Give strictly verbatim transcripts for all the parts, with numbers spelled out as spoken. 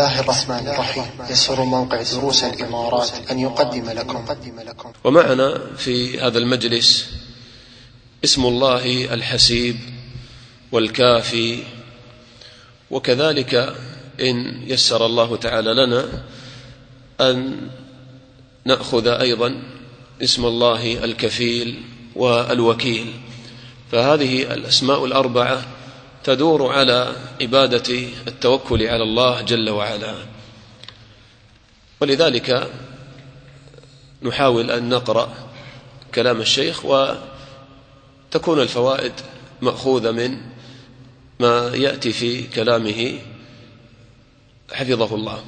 الله الرحمن الرحيم. يسر موقع دروس الإمارات أن يقدم لكم ومعنا في هذا المجلس اسم الله الحسيب والكافي، وكذلك إن يسر الله تعالى لنا أن نأخذ أيضا اسم الله الكفيل والوكيل. فهذه الأسماء الأربعة تدور على عبادة التوكل على الله جل وعلا، ولذلك نحاول أن نقرأ كلام الشيخ وتكون الفوائد مأخوذة من ما يأتي في كلامه حفظه الله.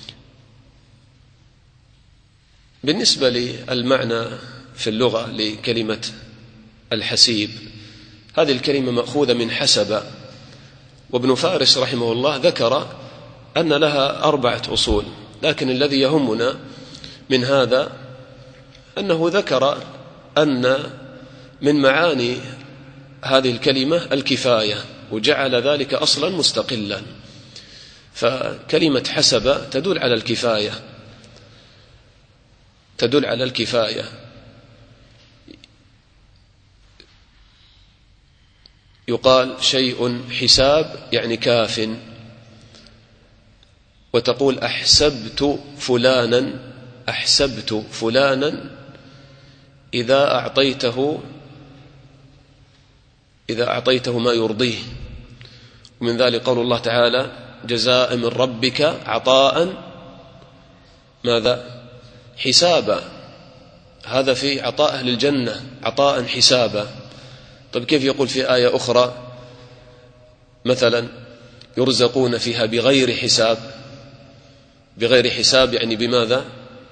بالنسبة للمعنى في اللغة لكلمة الحسيب، هذه الكلمة مأخوذة من حسب، وابن فارس رحمه الله ذكر أن لها أربعة أصول، لكن الذي يهمنا من هذا أنه ذكر أن من معاني هذه الكلمة الكفاية، وجعل ذلك أصلا مستقلا. فكلمة حسب تدل على الكفاية، تدل على الكفاية. يقال شيء حساب يعني كاف، وتقول أحسبت فلانا، أحسبت فلانا إذا أعطيته إذا أعطيته ما يرضيه. ومن ذلك قول الله تعالى جزاء من ربك عطاء ماذا؟ حسابا. هذا في عطاء أهل الجنة، عطاء حسابا. طيب كيف يقول في آية أخرى مثلا يرزقون فيها بغير حساب؟ بغير حساب يعني بماذا؟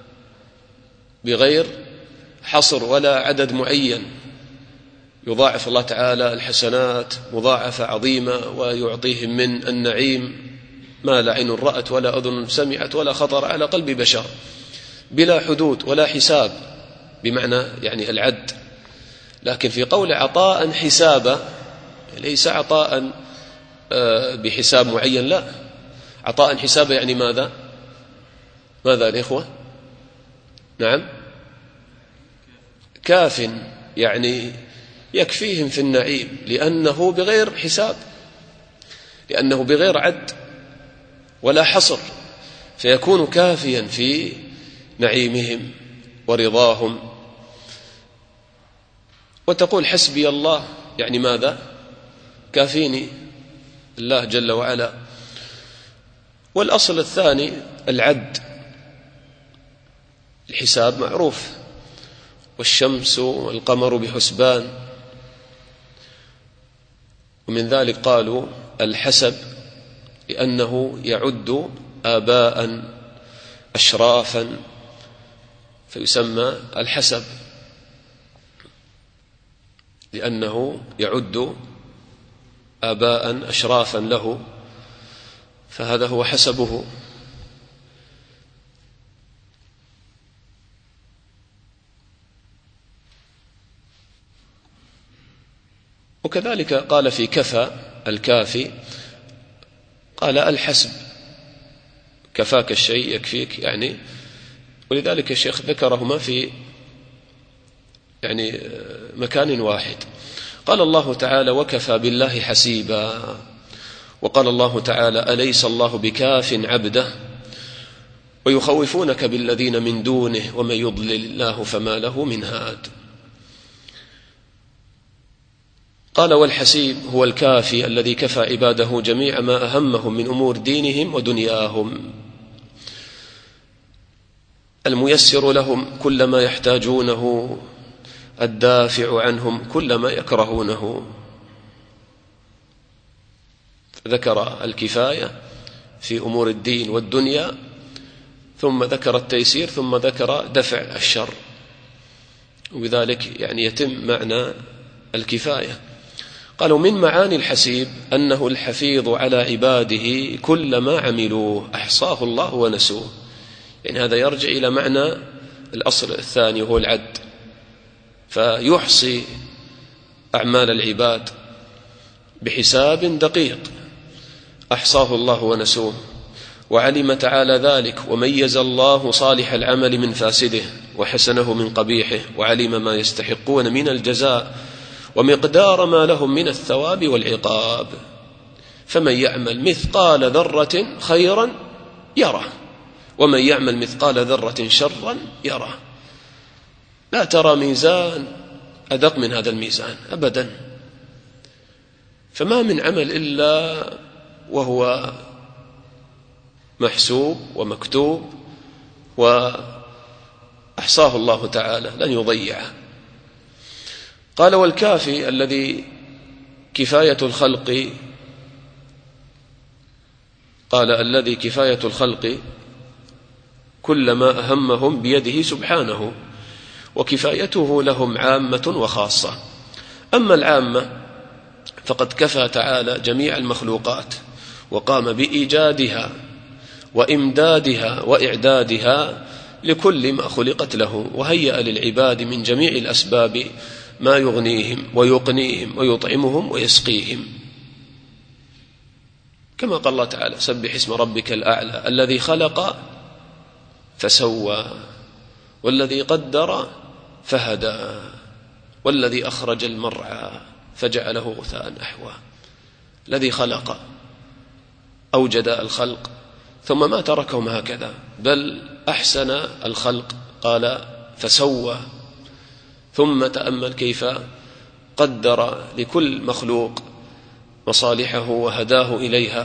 بغير حصر ولا عدد معين. يضاعف الله تعالى الحسنات مضاعفة عظيمة، ويعطيهم من النعيم ما لا عين رأت ولا أذن سمعت ولا خطر على قلب بشر، بلا حدود ولا حساب، بمعنى يعني العد. لكن في قول عطاء حسابا ليس عطاء بحساب معين، لا، عطاء حسابا يعني ماذا؟ ماذا الإخوة؟ نعم، كاف، يعني يكفيهم في النعيم، لأنه بغير حساب، لأنه بغير عد ولا حصر، فيكون كافيا في نعيمهم ورضاهم. وتقول حسبي الله يعني ماذا؟ كافيني الله جل وعلا. والأصل الثاني العد، الحساب معروف، والشمس والقمر بحسبان. ومن ذلك قالوا الحسب لأنه يعد آباء أشرافا فيسمى الحسب، لأنه يعد آباء أشرافا له، فهذا هو حسبه. وكذلك قال في كفى الكافي، قال الحسب، كفاك الشيء يكفيك يعني. ولذلك الشيخ ذكرهما في يعني مكان واحد. قال الله تعالى وكفى بالله حسيبا، وقال الله تعالى أليس الله بكاف عبده، ويخوفونك بالذين من دونه ومن يضلل الله فما له من هاد. قال والحسيب هو الكافي الذي كفى عباده جميع ما أهمهم من أمور دينهم ودنياهم، الميسر لهم كل ما يحتاجونه، الدافع عنهم كل ما يكرهونه. ذكر الكفاية في أمور الدين والدنيا، ثم ذكر التيسير، ثم ذكر دفع الشر، وبذلك يعني يتم معنى الكفاية. قالوا من معاني الحسيب أنه الحفيظ على عباده كل ما عملوه أحصاه الله ونسوه. يعني هذا يرجع إلى معنى الأصل الثاني وهو العد، فيحصي أعمال العباد بحساب دقيق أحصاه الله ونسوه. وعلم تعالى ذلك، وميز الله صالح العمل من فاسده وحسنه من قبيحه، وعلم ما يستحقون من الجزاء ومقدار ما لهم من الثواب والعقاب. فمن يعمل مثقال ذرة خيرا يره، ومن يعمل مثقال ذرة شرا يره. لا ترى ميزان أدق من هذا الميزان أبدا. فما من عمل إلا وهو محسوب ومكتوب وأحصاه الله تعالى لن يضيعه. قال: والكافي الذي كفاية الخلق قال الذي كفاية الخلق كل ما أهمهم بيده سبحانه، وكفايته لهم عامة وخاصة. أما العامة فقد كفى تعالى جميع المخلوقات، وقام بإيجادها وإمدادها وإعدادها لكل ما خلقت له، وهيأ للعباد من جميع الأسباب ما يغنيهم ويقنيهم ويطعمهم ويسقيهم، كما قال الله تعالى: سبح اسم ربك الأعلى الذي خلق فسوى، والذي قدر فهدى، والذي أخرج المرعى فجعله غثاء أحوى. الذي خلق أوجد الخلق ثم ما تركهم هكذا، بل أحسن الخلق، قال فسوى، ثم تأمل كيف قدر لكل مخلوق مصالحه وهداه إليها،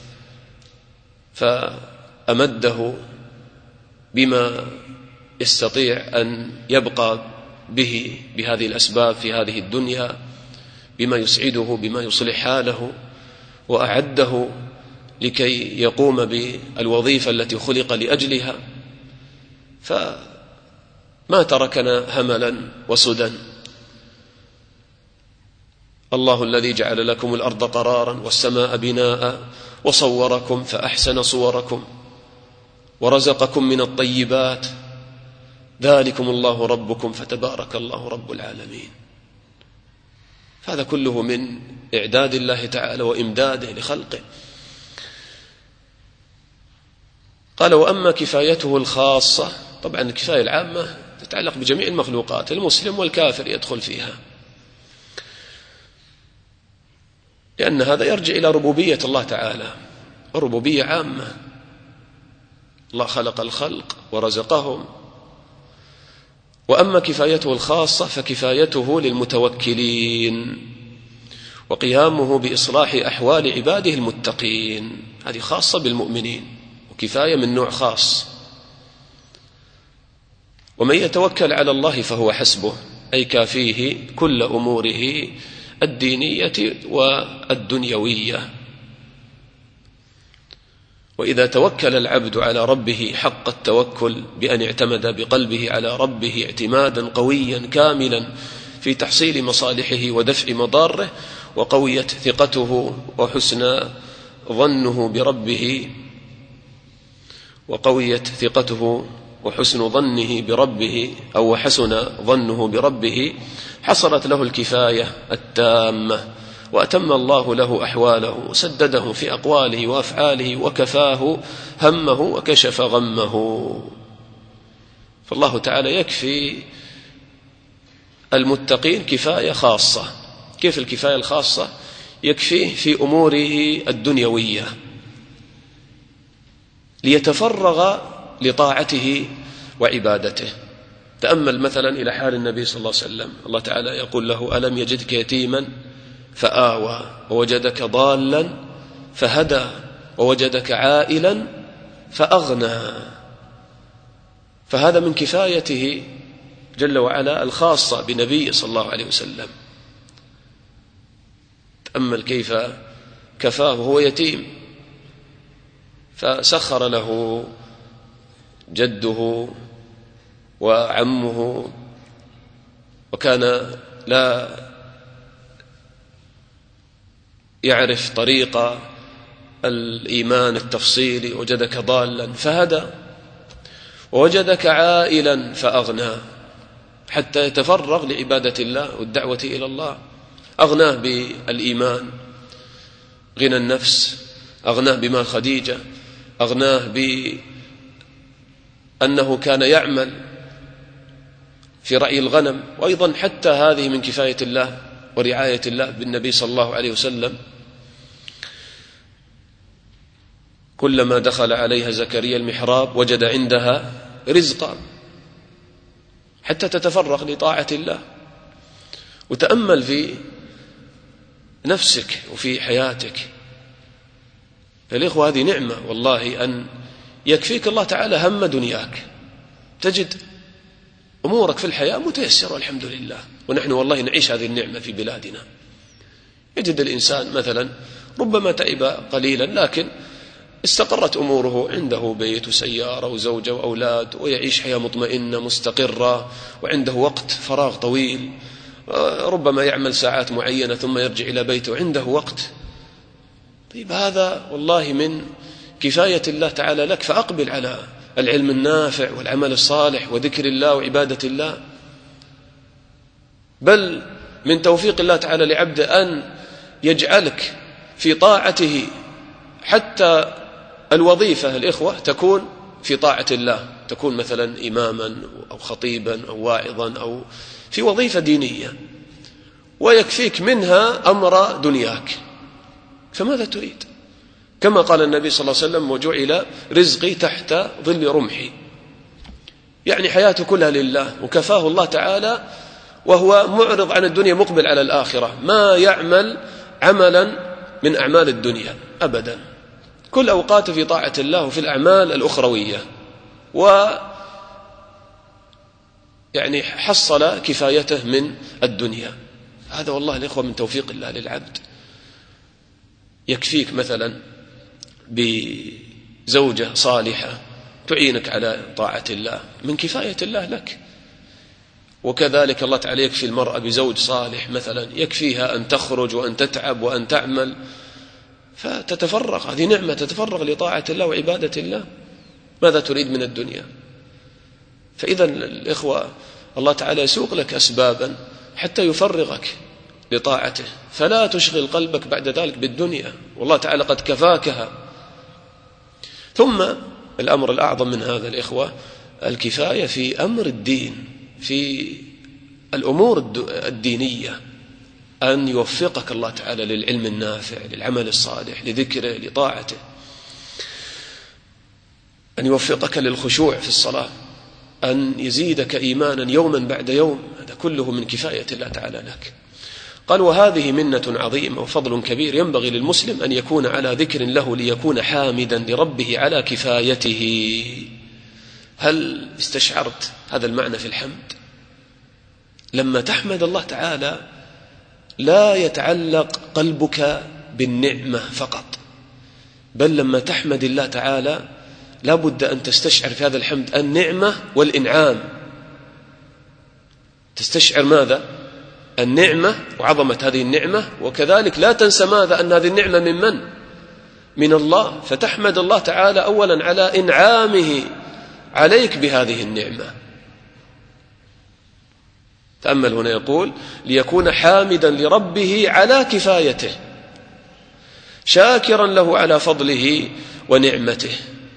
فأمده بما يستطيع أن يبقى به بهذه الأسباب في هذه الدنيا، بما يسعده، بما يصلح حاله، وأعده لكي يقوم بالوظيفة التي خلق لأجلها. فما تركنا هملا وسدى. الله الذي جعل لكم الأرض قرارا والسماء بناء وصوركم فأحسن صوركم ورزقكم من الطيبات، ذلكم الله ربكم فتبارك الله رب العالمين. هذا كله من إعداد الله تعالى وإمداده لخلقه. قال: وأما كفايته الخاصة، طبعا الكفاية العامة تتعلق بجميع المخلوقات، المسلم والكافر يدخل فيها، لأن هذا يرجع إلى ربوبية الله تعالى، وربوبية عامة. الله خلق الخلق ورزقهم. وأما كفايته الخاصة فكفايته للمتوكلين، وقيامه بإصلاح أحوال عباده المتقين، هذه خاصة بالمؤمنين، وكفاية من نوع خاص. ومن يتوكل على الله فهو حسبه، أي كافيه كل أموره الدينية والدنيوية. وإذا توكل العبد على ربه حق التوكل بأن اعتمد بقلبه على ربه اعتمادا قويا كاملا في تحصيل مصالحه ودفع مضاره، وقويت ثقته وحسن ظنه بربه وقويت ثقته وحسن ظنه بربه أو حسن ظنه بربه، حصلت له الكفاية التامة، وأتم الله له أحواله وسدده في أقواله وأفعاله، وكفاه همه وكشف غمه. فالله تعالى يكفي المتقين كفاية خاصة. كيف الكفاية الخاصة؟ يكفيه في أموره الدنيوية ليتفرغ لطاعته وعبادته. تأمل مثلا إلى حال النبي صلى الله عليه وسلم، الله تعالى يقول له: ألم يجدك يتيما فآوى، ووجدك ضالا فهدى، ووجدك عائلا فأغنى. فهذا من كفايته جل وعلا الخاصة بنبي صلى الله عليه وسلم. تأمل كيف كفاه وهو يتيم، فسخر له جده وعمه، وكان لا يعرف طريق الإيمان التفصيلي، وجدك ضالا فهدى، ووجدك عائلا فأغنى، حتى يتفرغ لعبادة الله والدعوة إلى الله. أغناه بالإيمان غنى النفس، أغناه بمال خديجة، أغناه بأنه كان يعمل في رعي الغنم. وأيضا حتى هذه من كفاية الله ورعاية الله بالنبي صلى الله عليه وسلم، كلما دخل عليها زكريا المحراب وجد عندها رزقا حتى تتفرغ لطاعة الله. وتأمل في نفسك وفي حياتك الإخوة، هذه نعمة والله أن يكفيك الله تعالى هم دنياك، تجد أمورك في الحياة متيسرة الحمد لله. ونحن والله نعيش هذه النعمة في بلادنا. يجد الإنسان مثلا ربما تعب قليلا لكن استقرت أموره، عنده بيت وسيارة وزوجة وأولاد، ويعيش حياة مطمئنة مستقرة، وعنده وقت فراغ طويل، ربما يعمل ساعات معينة ثم يرجع إلى بيته وعنده وقت. طيب هذا والله من كفاية الله تعالى لك، فأقبل على العلم النافع والعمل الصالح وذكر الله وعبادة الله. بل من توفيق الله تعالى لعبده أن يجعلك في طاعته، حتى الوظيفة الإخوة تكون في طاعة الله، تكون مثلا إماما أو خطيبا أو واعظا أو في وظيفة دينية، ويكفيك منها أمر دنياك، فماذا تريد؟ كما قال النبي صلى الله عليه وسلم: وجعل رزقي تحت ظل رمحي. يعني حياته كلها لله، وكفاه الله تعالى وهو معرض عن الدنيا مقبل على الآخرة، ما يعمل عملا من أعمال الدنيا أبدا، كل أوقاته في طاعة الله وفي الأعمال الأخروية، و يعني حصل كفايته من الدنيا. هذا والله الإخوة من توفيق الله للعبد. يكفيك مثلا بزوجة صالحة تعينك على طاعة الله، من كفاية الله لك. وكذلك الله تعالى يكفي المرأة بزوج صالح مثلا، يكفيها أن تخرج وأن تتعب وأن تعمل فتتفرغ، هذه نعمة، تتفرغ لطاعة الله وعبادة الله. ماذا تريد من الدنيا؟ فإذا الإخوة الله تعالى يسوق لك أسبابا حتى يفرغك لطاعته، فلا تشغل قلبك بعد ذلك بالدنيا، والله تعالى قد كفاكها. ثم الأمر الأعظم من هذا الإخوة الكفاية في أمر الدين، في الأمور الدينية، أن يوفقك الله تعالى للعلم النافع، للعمل الصالح، لذكره، لطاعته، أن يوفقك للخشوع في الصلاة، أن يزيدك إيمانا يوما بعد يوم، هذا كله من كفاية الله تعالى لك. قال: وهذه منة عظيمة وفضل كبير ينبغي للمسلم أن يكون على ذكر له ليكون حامدا لربه على كفايته. هل استشعرت هذا المعنى في الحمد؟ لما تحمد الله تعالى لا يتعلق قلبك بالنعمة فقط، بل لما تحمد الله تعالى لا بد أن تستشعر في هذا الحمد النعمة والإنعام. تستشعر ماذا؟ النعمة وعظمة هذه النعمة، وكذلك لا تنسى ماذا؟ أن هذه النعمة من من؟ من الله. فتحمد الله تعالى أولا على إنعامه عليك بهذه النعمة. تأمل هنا يقول: ليكون حامدا لربه على كفايته، شاكرا له على فضله ونعمته.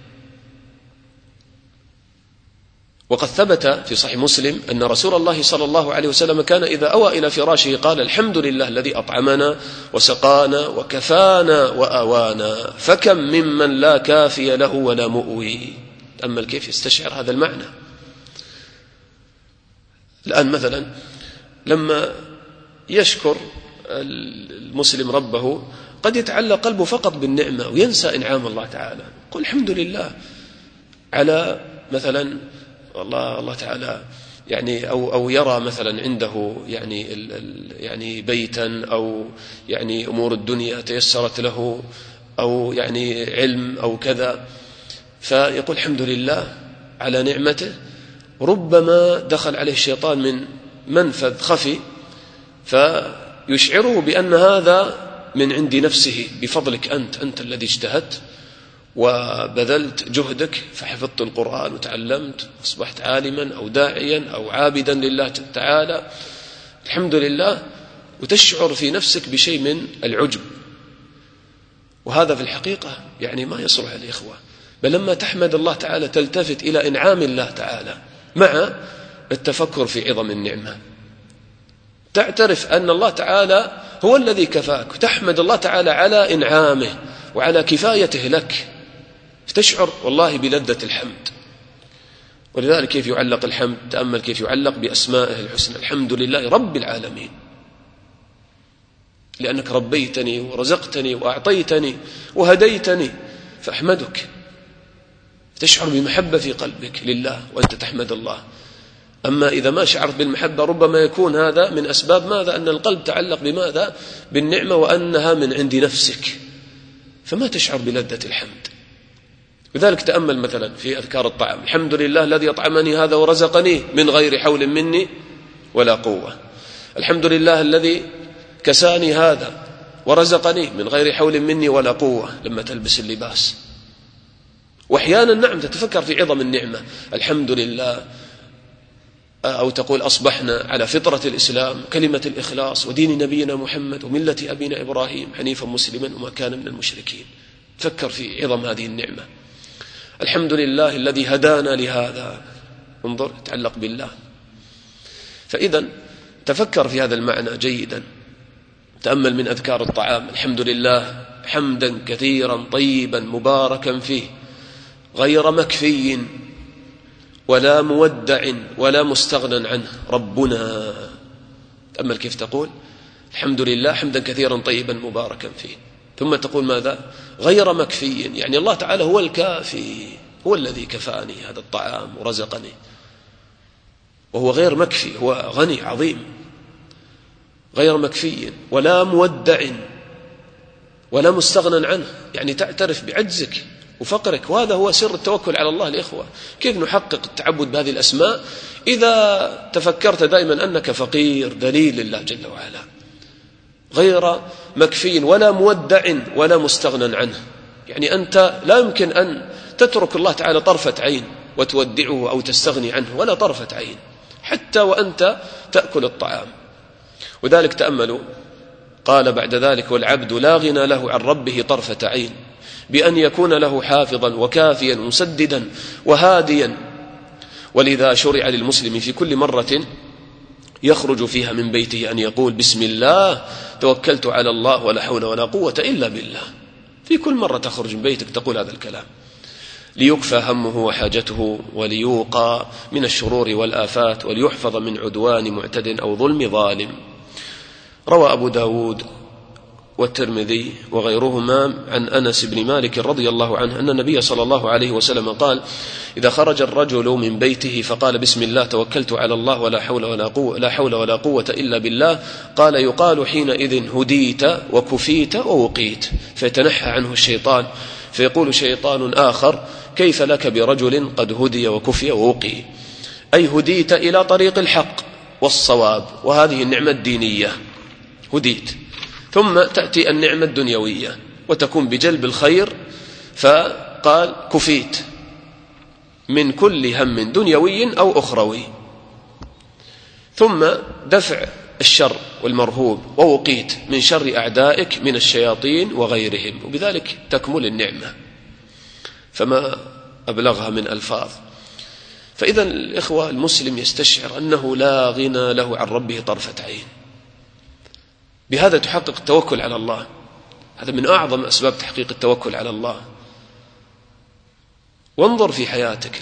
وقد ثبت في صحيح مسلم أن رسول الله صلى الله عليه وسلم كان إذا أوى إلى فراشه قال: الحمد لله الذي أطعمنا وسقانا وكفانا وآوانا، فكم ممن لا كافي له ولا مؤوي. تأمل كيف يستشعر هذا المعنى. الآن مثلا لما يشكر المسلم ربه قد يتعلق قلبه فقط بالنعمة وينسى إنعام الله تعالى. قل الحمد لله على مثلا الله الله تعالى يعني أو أو يرى مثلا عنده يعني ال ال يعني بيتا أو يعني أمور الدنيا تيسرت له أو يعني علم أو كذا، فيقول الحمد لله على نعمته. ربما دخل عليه الشيطان من منفذ خفي فيشعره بأن هذا من عند نفسه بفضلك أنت، أنت الذي اجتهدت وبذلت جهدك فحفظت القرآن وتعلمت أصبحت عالما أو داعيا أو عابدا لله تعالى، الحمد لله. وتشعر في نفسك بشيء من العجب، وهذا في الحقيقة يعني ما يصلح الإخوة، بل لما تحمد الله تعالى تلتفت إلى إنعام الله تعالى مع التفكر في عظم النعمة، تعترف أن الله تعالى هو الذي كفاك، وتحمد الله تعالى على إنعامه وعلى كفايته لك، فتشعر والله بلذة الحمد. ولذلك كيف يعلق الحمد؟ تأمل كيف يعلق بأسمائه الحسنى: الحمد لله رب العالمين، لأنك ربيتني ورزقتني وأعطيتني وهديتني فأحمدك، تشعر بمحبة في قلبك لله وأنت تحمد الله. أما إذا ما شعرت بالمحبة ربما يكون هذا من أسباب ماذا؟ أن القلب تعلق بماذا؟ بالنعمة، وأنها من عند نفسك، فما تشعر بلذة الحمد. لذلك تأمل مثلا في أذكار الطعام: الحمد لله الذي أطعمني هذا ورزقني من غير حول مني ولا قوة. الحمد لله الذي كساني هذا ورزقني من غير حول مني ولا قوة لما تلبس اللباس. وأحيانا نعم تتفكر في عظم النعمة: الحمد لله، أو تقول أصبحنا على فطرة الإسلام، كلمة الإخلاص، ودين نبينا محمد، وملة أبينا إبراهيم حنيفا مسلما وما كان من المشركين. فكر في عظم هذه النعمة. الحمد لله الذي هدانا لهذا، انظر تعلق بالله. فإذا تفكر في هذا المعنى جيدا. تأمل من أذكار الطعام: الحمد لله حمدا كثيرا طيبا مباركا فيه غير مكفي ولا مودع ولا مستغنى عنه ربنا. تأمل كيف تقول: الحمد لله حمدا كثيرا طيبا مباركا فيه، ثم تقول ماذا؟ غير مكفي، يعني الله تعالى هو الكافي، هو الذي كفاني هذا الطعام ورزقني، وهو غير مكفي، هو غني عظيم. غير مكفي ولا مودع ولا مستغنى عنه، يعني تعترف بعجزك وفقرك، وهذا هو سر التوكل على الله. الإخوة، كيف نحقق التعبد بهذه الأسماء؟ إذا تفكرت دائما أنك فقير ذليل لله جل وعلا، غير مكفي ولا مودع ولا مستغنى عنه، يعني أنت لا يمكن أن تترك الله تعالى طرفة عين وتودعه أو تستغني عنه، ولا طرفة عين حتى وأنت تأكل الطعام. وذلك تأملوا، قال بعد ذلك: والعبد لا غنى له عن ربه طرفة عين، بأن يكون له حافظا وكافيا مسددا وهاديا. ولذا شرع للمسلم في كل مرة يخرج فيها من بيته أن يقول: بسم الله توكلت على الله ولا حول ولا قوة إلا بالله. في كل مرة تخرج من بيتك تقول هذا الكلام، ليكفى همه وحاجته، وليوقى من الشرور والآفات، وليحفظ من عدوان معتد أو ظلم ظالم. روى أبو داود والترمذي وغيرهما عن أنس بن مالك رضي الله عنه أن النبي صلى الله عليه وسلم قال: إذا خرج الرجل من بيته فقال: بسم الله توكلت على الله ولا حول ولا قوة, لا حول ولا قوة إلا بالله، قال: يقال حينئذ هديت وكفيت ووقيت، فيتنحى عنه الشيطان، فيقول شيطان آخر: كيف لك برجل قد هدي وكفي ووقي؟ أي هديت إلى طريق الحق والصواب، وهذه النعمة الدينية، هديت. ثم تأتي النعمة الدنيوية وتكون بجلب الخير، فقال: كفيت من كل هم دنيوي أو أخروي. ثم دفع الشر والمرهوب، ووقيت من شر أعدائك من الشياطين وغيرهم، وبذلك تكمل النعمة. فما أبلغها من ألفاظ. فإذا الإخوة، المسلم يستشعر أنه لا غنى له عن ربه طرفة عين. بهذا تحقق التوكل على الله. هذا من أعظم أسباب تحقيق التوكل على الله. وانظر في حياتك،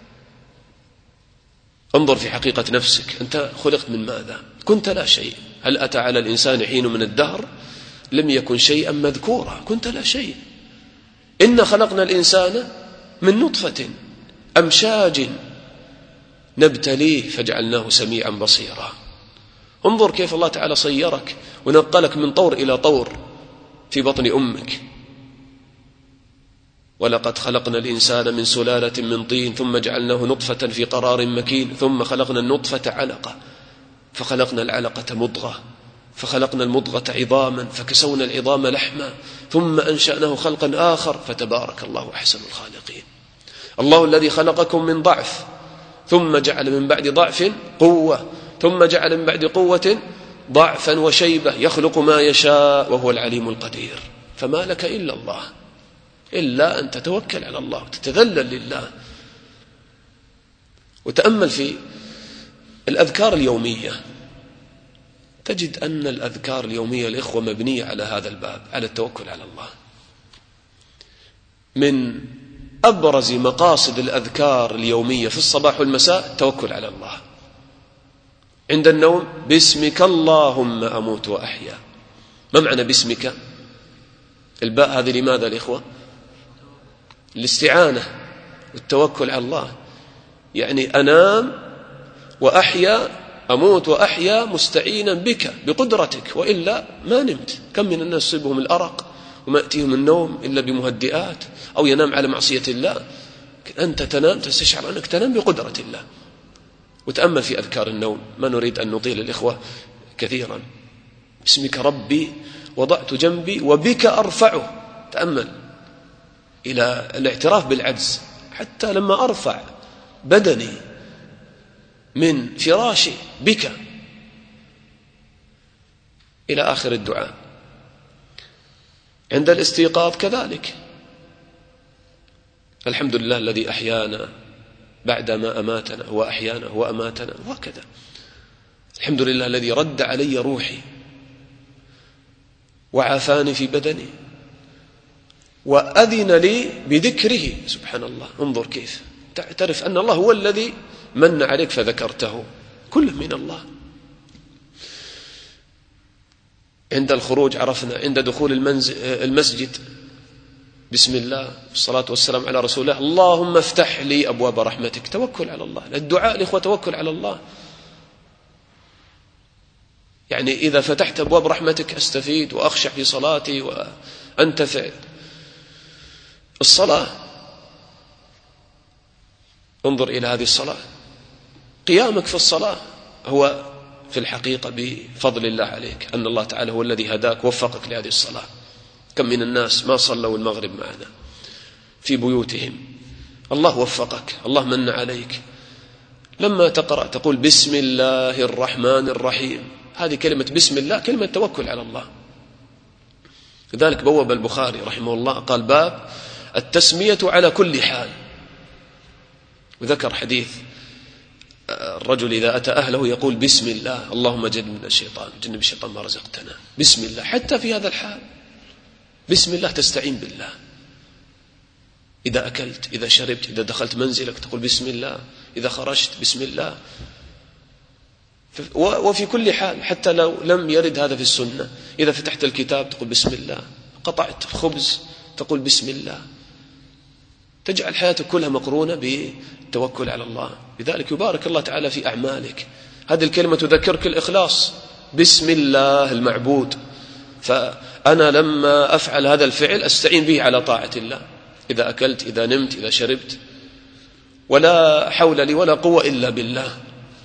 انظر في حقيقة نفسك، أنت خلقت من ماذا؟ كنت لا شيء. هل أتى على الإنسان حين من الدهر لم يكن شيئا مذكورا؟ كنت لا شيء. إنا خلقنا الإنسان من نطفة أمشاج نبتليه فجعلناه سميعا بصيرا. انظر كيف الله تعالى صيرك ونقلك من طور إلى طور في بطن أمك. ولقد خلقنا الإنسان من سلالة من طين ثم جعلناه نطفة في قرار مكين، ثم خلقنا النطفة علقة، فخلقنا العلقة مضغة، فخلقنا المضغة عظاما، فكسونا العظام لحما، ثم أنشأناه خلقا آخر، فتبارك الله أحسن الخالقين. الله الذي خلقكم من ضعف ثم جعل من بعد ضعف قوة، ثم جعل من بعد قوة ضعفا وشيبة، يخلق ما يشاء وهو العليم القدير. فما لك إلا الله، إلا أن تتوكل على الله وتتذلل لله. وتأمل في الأذكار اليومية، تجد أن الأذكار اليومية الإخوة مبنية على هذا الباب، على التوكل على الله. من أبرز مقاصد الأذكار اليومية في الصباح والمساء التوكل على الله. عند النوم باسمك اللهم أموت وأحيا. ما معنى باسمك؟ الباء هذه لماذا الإخوة؟ الاستعانة والتوكل على الله، يعني أنام وأحيا، أموت وأحيا مستعينا بك بقدرتك، وإلا ما نمت. كم من الناس يصيبهم الأرق وما يأتيهم النوم إلا بمهدئات، أو ينام على معصية الله. أنت تنام تستشعر أنك تنام بقدرة الله. وتأمل في أذكار النوم، ما نريد أن نطيل الإخوة كثيرا. باسمك ربي وضعت جنبي وبك أرفعه. تأمل إلى الاعتراف بالعجز، حتى لما أرفع بدني من فراشي بك، إلى آخر الدعاء. عند الاستيقاظ كذلك، الحمد لله الذي أحيانا بعدما أماتنا وأحيانا وأماتنا، وهكذا. الحمد لله الذي رد علي روحي وعافاني في بدني وأذن لي بذكره. سبحان الله، انظر كيف تعترف أن الله هو الذي من عليك فذكرته، كله من الله. عند الخروج عرفنا، عند دخول المسجد بسم الله والصلاة والسلام على رسول الله، اللهم افتح لي أبواب رحمتك. توكل على الله. الدعاء الإخوة توكل على الله. يعني إذا فتحت أبواب رحمتك أستفيد وأخشع في صلاتي وأنتفع. الصلاة، انظر إلى هذه الصلاة، قيامك في الصلاة هو في الحقيقة بفضل الله عليك، أن الله تعالى هو الذي هداك ووفقك لهذه الصلاة. كم من الناس ما صلوا المغرب معنا في بيوتهم، الله وفقك، الله من عليك. لما تقرأ تقول بسم الله الرحمن الرحيم، هذه كلمة بسم الله كلمة توكل على الله. لذلك بوب البخاري رحمه الله قال باب التسمية على كل حال، وذكر حديث الرجل إذا أتى أهله يقول بسم الله اللهم جنبنا الشيطان، جنب الشيطان ما رزقتنا. بسم الله حتى في هذا الحال، بسم الله تستعين بالله. إذا أكلت، إذا شربت، إذا دخلت منزلك تقول بسم الله، إذا خرجت بسم الله. وفي كل حال، حتى لو لم يرد هذا في السنة، إذا فتحت الكتاب تقول بسم الله، قطعت خبز تقول بسم الله. تجعل حياتك كلها مقرونة بالتوكل على الله. لذلك يبارك الله تعالى في أعمالك. هذه الكلمة تذكرك الإخلاص، بسم الله المعبود. فأنا لما أفعل هذا الفعل أستعين به على طاعة الله، إذا أكلت، إذا نمت، إذا شربت، ولا حول لي ولا قوة إلا بالله.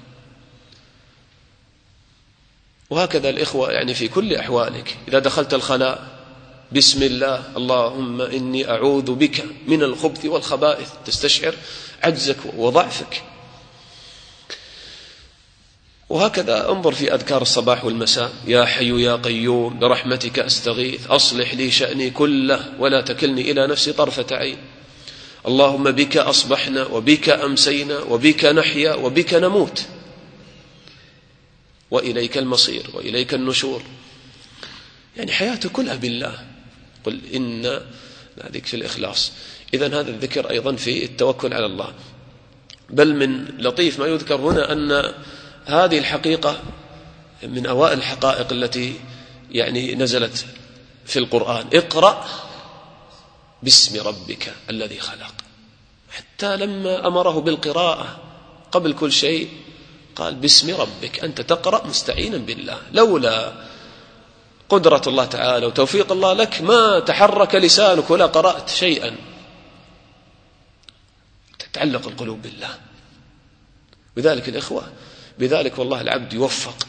وهكذا الإخوة يعني في كل أحوالك، إذا دخلت الخلاء بسم الله اللهم إني أعوذ بك من الخبث والخبائث، تستشعر عجزك وضعفك. وهكذا انظر في أذكار الصباح والمساء، يا حي يا قيوم برحمتك أستغيث أصلح لي شأني كله ولا تكلني إلى نفسي طرفة عين، اللهم بك أصبحنا وبك أمسينا وبك نحيا وبك نموت وإليك المصير وإليك النشور. يعني حياته كلها بالله. قل إن هذيك في الإخلاص. إذن هذا الذكر أيضا في التوكل على الله. بل من لطيف ما يذكر هنا أن هذه الحقيقة من أوائل الحقائق التي يعني نزلت في القرآن، اقرأ باسم ربك الذي خلق. حتى لما أمره بالقراءة قبل كل شيء قال باسم ربك، أنت تقرأ مستعينا بالله. لولا قدرة الله تعالى وتوفيق الله لك ما تحرك لسانك ولا قرأت شيئا. تتعلق القلوب بالله. بذلك الإخوة، بذلك والله العبد يوفق.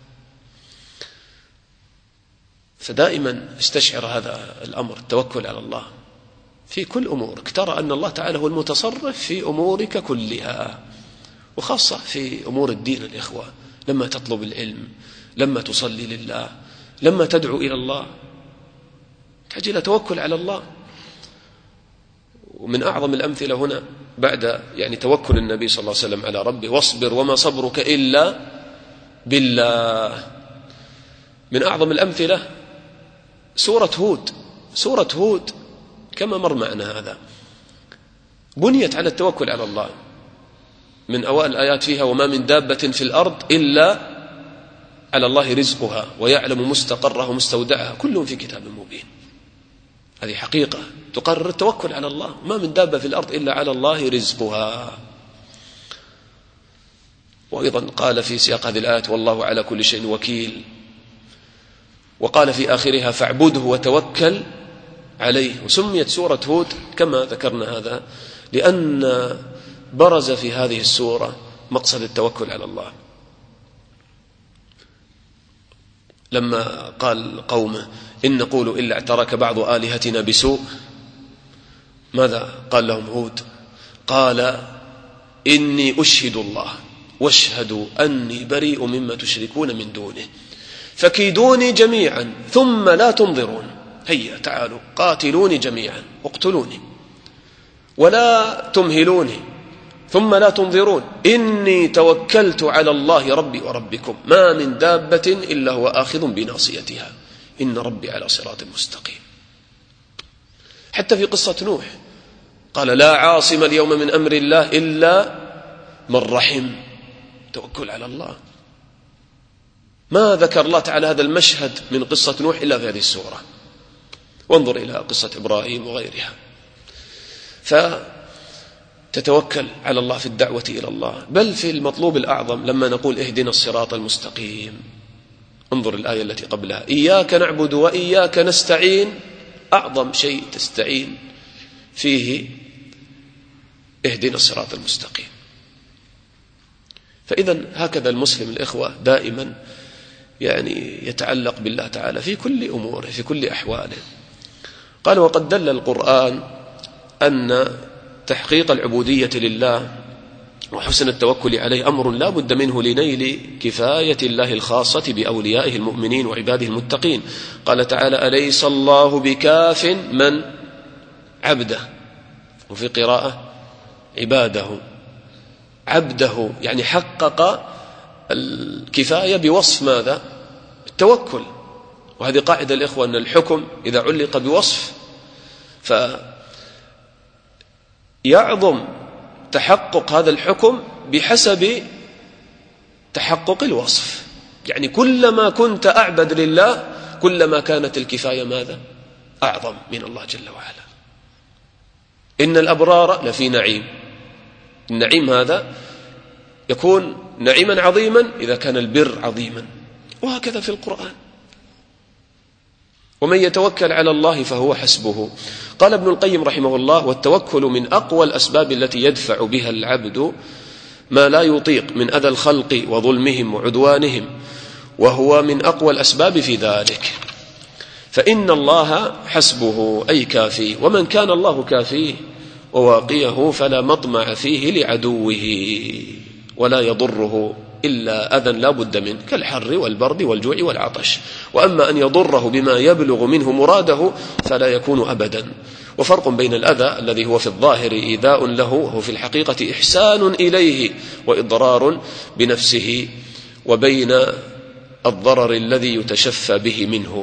فدائما استشعر هذا الأمر، التوكل على الله في كل أمورك. ترى أن الله تعالى هو المتصرف في أمورك كلها، وخاصة في أمور الدين. الإخوة لما تطلب العلم، لما تصلي لله، لما تدعو إلى الله، تحتاج إلى توكل على الله. ومن أعظم الأمثلة هنا بعد يعني توكل النبي صلى الله عليه وسلم على ربه: واصبر وما صبرك إلا بالله. من أعظم الأمثلة سورة هود. سورة هود كما مر معنا هذا بنيت على التوكل على الله. من أوائل الآيات فيها: وما من دابة في الأرض إلا على الله رزقها ويعلم مستقرها ومستودعها كلهم في كتاب مبين. هذه حقيقة تقرر التوكل على الله. ما من دابة في الأرض إلا على الله رزقها. وأيضا قال في سياق هذه الآيات: والله على كل شيء وكيل. وقال في آخرها: فاعبده وتوكل عليه. وسميت سورة هود كما ذكرنا هذا لأن برز في هذه السورة مقصد التوكل على الله. لما قال قومه: إن نقول إلا اعترك بعض آلهتنا بسوء، ماذا قال لهم هود؟ قال: إني أشهد الله واشهدوا أني بريء مما تشركون من دونه فكيدوني جميعا ثم لا تنظرون. هيا تعالوا قاتلوني جميعا واقتلوني ولا تمهلوني ثم لا تنظرون إني توكلت على الله ربي وربكم ما من دابة إلا هو آخذ بناصيتها إن ربي على صراط مستقيم. حتى في قصة نوح قال: لا عاصم اليوم من أمر الله إلا من رحم. توكل على الله. ما ذكر الله تعالى هذا المشهد من قصة نوح إلا في هذه السورة. وانظر إلى قصة إبراهيم وغيرها. فتتوكل على الله في الدعوة إلى الله، بل في المطلوب الأعظم لما نقول اهدنا الصراط المستقيم. انظر الآية التي قبلها: إياك نعبد وإياك نستعين. أعظم شيء تستعين فيه اهدنا الصراط المستقيم. فإذا هكذا المسلم الإخوة دائما يعني يتعلق بالله تعالى في كل أموره في كل أحواله. قال: وقد دل القرآن أن تحقيق العبودية لله وحسن التوكل عليه أمر لا بد منه لنيل كفاية الله الخاصة بأوليائه المؤمنين وعباده المتقين. قال تعالى: أليس الله بكاف من عبده، وفي قراءة عباده. عبده يعني حقق الكفاية بوصف ماذا؟ التوكل. وهذه قاعدة الإخوة أن الحكم إذا علق بوصف فيعظم تحقق هذا الحكم بحسب تحقق الوصف. يعني كلما كنت أعبد لله كلما كانت الكفاية ماذا؟ أعظم من الله جل وعلا. إن الأبرار لفي نعيم. النعيم هذا يكون نعيما عظيما إذا كان البر عظيما، وهكذا في القرآن. ومن يتوكل على الله فهو حسبه. قال ابن القيم رحمه الله: والتوكل من أقوى الأسباب التي يدفع بها العبد ما لا يطيق من أذى الخلق وظلمهم وعدوانهم، وهو من أقوى الأسباب في ذلك. فإن الله حسبه أي كافيه، ومن كان الله كافيه وواقيه فلا مطمع فيه لعدوه ولا يضره إلا أذى لا بد منه كالحر والبرد والجوع والعطش. وأما أن يضره بما يبلغ منه مراده فلا يكون أبدا. وفرق بين الأذى الذي هو في الظاهر إيذاء له وهو في الحقيقة إحسان إليه وإضرار بنفسه، وبين الضرر الذي يتشفى به منه.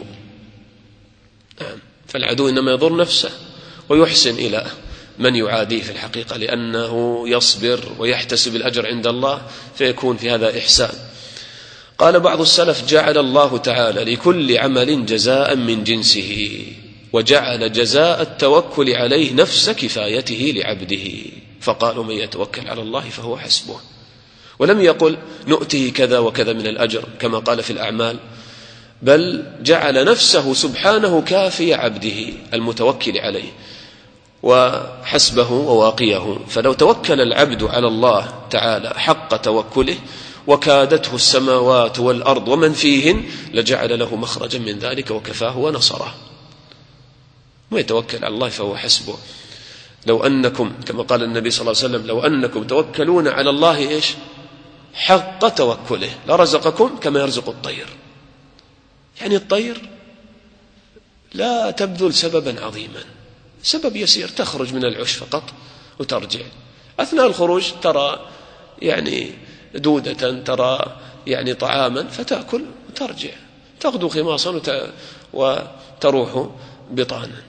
فالعدو إنما يضر نفسه ويحسن إلى من يعاديه في الحقيقة لأنه يصبر ويحتسب الأجر عند الله، فيكون في هذا إحسان. قال بعض السلف: جعل الله تعالى لكل عمل جزاء من جنسه، وجعل جزاء التوكل عليه نفس كفايته لعبده، فقالوا: من يتوكل على الله فهو حسبه. ولم يقل نؤته كذا وكذا من الأجر كما قال في الأعمال، بل جعل نفسه سبحانه كافي عبده المتوكل عليه وحسبه وواقيه. فلو توكل العبد على الله تعالى حق توكله وكادته السماوات والأرض ومن فيهن لجعل له مخرجا من ذلك وكفاه ونصره. ويتوكل على الله فهو حسبه. لو أنكم كما قال النبي صلى الله عليه وسلم: لو أنكم توكلون على الله إيش حق توكله لرزقكم كما يرزق الطير. يعني الطير لا تبذل سببا عظيما سبب يسير، تخرج من العش فقط وترجع. أثناء الخروج ترى يعني دودة، ترى يعني طعاما فتأكل وترجع، تغدو خماصا وتروح بطانا.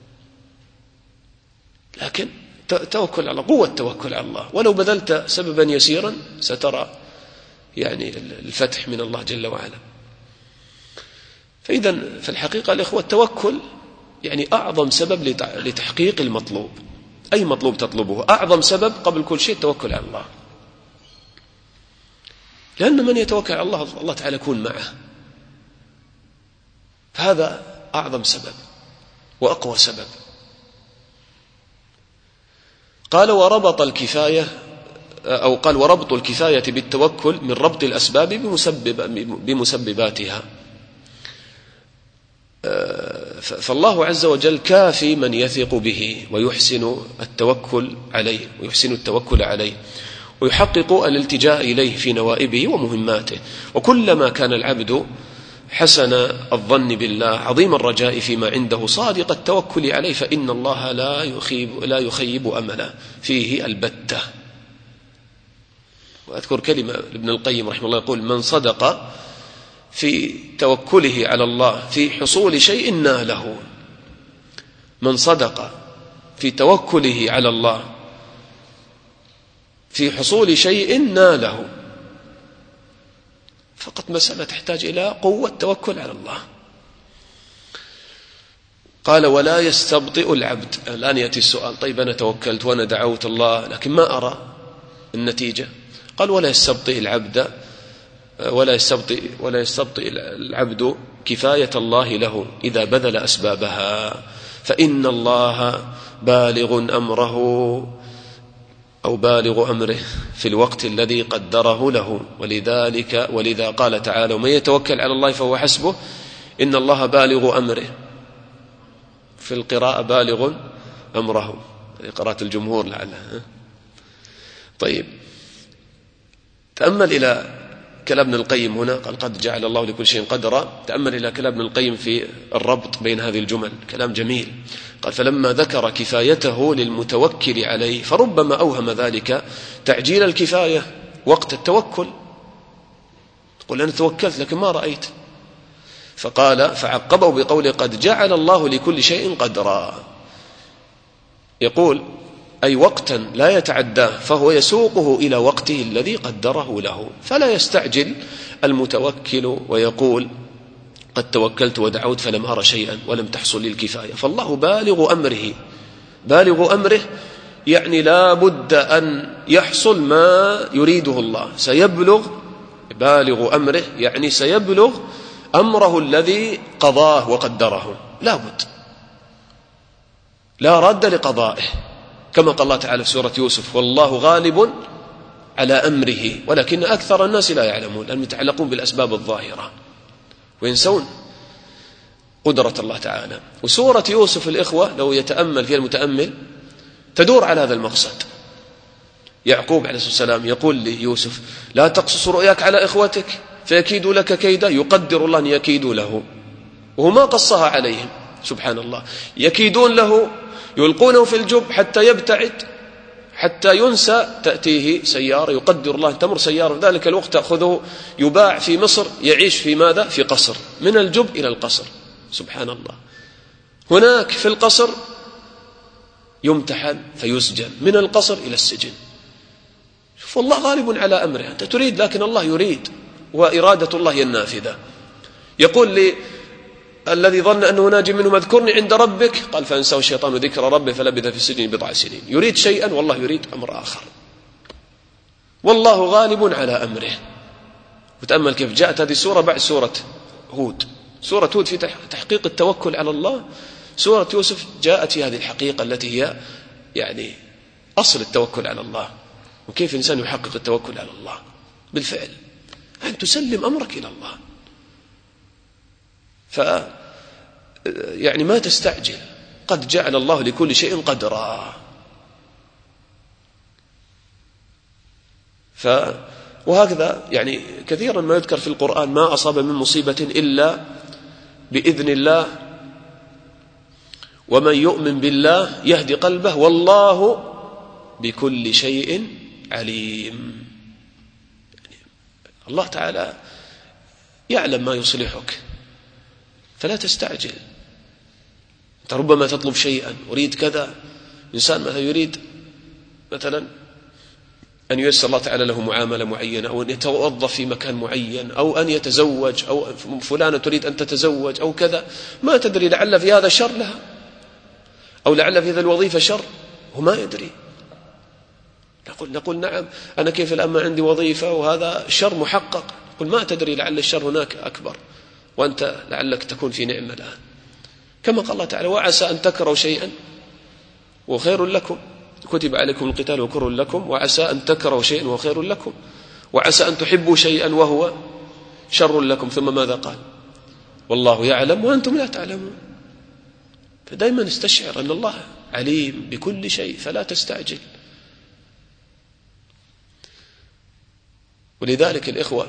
لكن توكل على قوة التوكل على الله، ولو بذلت سببا يسيرا سترى يعني الفتح من الله جل وعلا. فإذا في الحقيقة الإخوة التوكل يعني أعظم سبب لتحقيق المطلوب. أي مطلوب تطلبه أعظم سبب قبل كل شيء التوكل على الله، لأن من يتوكل على الله الله تعالى يكون معه. فهذا أعظم سبب وأقوى سبب. قال وربط الكفاية أو قال وربط الكفاية بالتوكل من ربط الأسباب بمسبب بمسبباتها. فالله عز وجل كافي من يثق به ويحسن التوكل عليه ويحسن التوكل عليه ويحقق الالتجاء إليه في نوائبه ومهماته. وكلما كان العبد حسن الظن بالله عظيم الرجاء فيما عنده صادق التوكل عليه فإن الله لا يخيب, لا يخيب أمله فيه البتة. وأذكر كلمة لابن القيم رحمه الله يقول: من صدق في توكله على الله في حصول شيء ناله. من صدق في توكله على الله في حصول شيء ناله. فقط مسألة تحتاج إلى قوة توكل على الله. قال: ولا يستبطئ العبد. الآن يأتي السؤال: طيب أنا توكلت وأنا دعوت الله لكن ما أرى النتيجة. قال: ولا يستبطئ العبد ولا يستبطئ ولا يستبطئ العبد كفاية الله له إذا بذل أسبابها، فإن الله بالغ أمره أو بالغ أمره في الوقت الذي قدره له. ولذلك ولذا قال تعالى: ومن يتوكل على الله فهو حسبه إن الله بالغ أمره. في القراءة بالغ أمره، قراءة الجمهور لعلها. طيب، تأمل إلى كلام ابن القيم هنا، قال: قد جعل الله لكل شيء قدرا. تأمل إلى كلام ابن القيم في الربط بين هذه الجمل، كلام جميل. قال: فلما ذكر كفايته للمتوكل عليه فربما أوهم ذلك تعجيل الكفاية وقت التوكل. تقول: أنا توكلت لكن ما رأيت. فقال فعقبه بقوله: قد جعل الله لكل شيء قدرا. يقول: أي وقتا لا يتعداه، فهو يسوقه إلى وقته الذي قدره له. فلا يستعجل المتوكل ويقول: قد توكلت ودعوت فلم أرى شيئا ولم تحصل لي الكفاية. فالله بالغ أمره. بالغ أمره يعني لا بد أن يحصل ما يريده الله. سيبلغ بالغ أمره يعني سيبلغ أمره الذي قضاه وقدره، لا بد، لا رد لقضائه، كما قال الله تعالى في سورة يوسف: والله غالب على أمره ولكن أكثر الناس لا يعلمون، لأنهم يتعلقون بالأسباب الظاهرة وينسون قدرة الله تعالى. وسورة يوسف الإخوة لو يتأمل فيها المتأمل تدور على هذا المقصد. يعقوب عليه الصلاة والسلام يقول ليوسف: لا تقصص رؤياك على إخوتك فيكيدوا لك كيدا. يقدر الله أن يكيدوا له وهو ما قصها عليهم، سبحان الله. يكيدون له، يلقونه في الجب حتى يبتعد، حتى ينسى. تأتيه سيارة، يقدر الله تمر سيارة في ذلك الوقت تأخذه يباع في مصر، يعيش في ماذا؟ في قصر، من الجب إلى القصر، سبحان الله. هناك في القصر يمتحن فيسجن، من القصر إلى السجن. شوف، الله غالب على أمره. أنت تريد لكن الله يريد، وإرادة الله هي النافذة. يقول لي الذي ظن أنه ناجي منه: اذكرني عند ربك. قال: فأنساه الشيطان ذكر ربه فلبث في السجن بضع سنين. يريد شيئا والله يريد أمر آخر. والله غالب على أمره. وتأمل كيف جاءت هذه السورة بعد سورة هود. سورة هود في تحقيق التوكل على الله، سورة يوسف جاءت في هذه الحقيقة التي هي يعني أصل التوكل على الله. وكيف الإنسان يحقق التوكل على الله؟ بالفعل، أن تسلم أمرك إلى الله. ف يعني ما تستعجل. قد جعل الله لكل شيء قدرا. ف وهكذا يعني كثيرا ما يذكر في القرآن: ما أصاب من مصيبة إلا بإذن الله ومن يؤمن بالله يهدي قلبه والله بكل شيء عليم. الله تعالى يعلم ما يصلحك فلا تستعجل. أنت ربما تطلب شيئا، أريد كذا. إنسان مثلا يريد مثلا أن ييسر الله تعالى له معاملة معينة، أو أن يتوظف في مكان معين، أو أن يتزوج، أو فلانة تريد أن تتزوج أو كذا، ما تدري لعل في هذا شر لها، أو لعل في هذا الوظيفة شر، وما يدري. نقول, نقول نعم أنا كيف الآن ما عندي وظيفة وهذا شر محقق. نقول ما تدري لعل الشر هناك أكبر، وأنت لعلك تكون في نعمة الآن. كما قال الله تعالى وعسى أن تكرهوا شيئا وخير لكم، كتب عليكم القتال وكره لكم، وعسى أن تكرهوا شيئا وخير لكم، وعسى أن تحبوا شيئا وهو شر لكم. ثم ماذا قال؟ والله يعلم وأنتم لا تعلمون. فدائما استشعر أن الله عليم بكل شيء فلا تستعجل. ولذلك الإخوة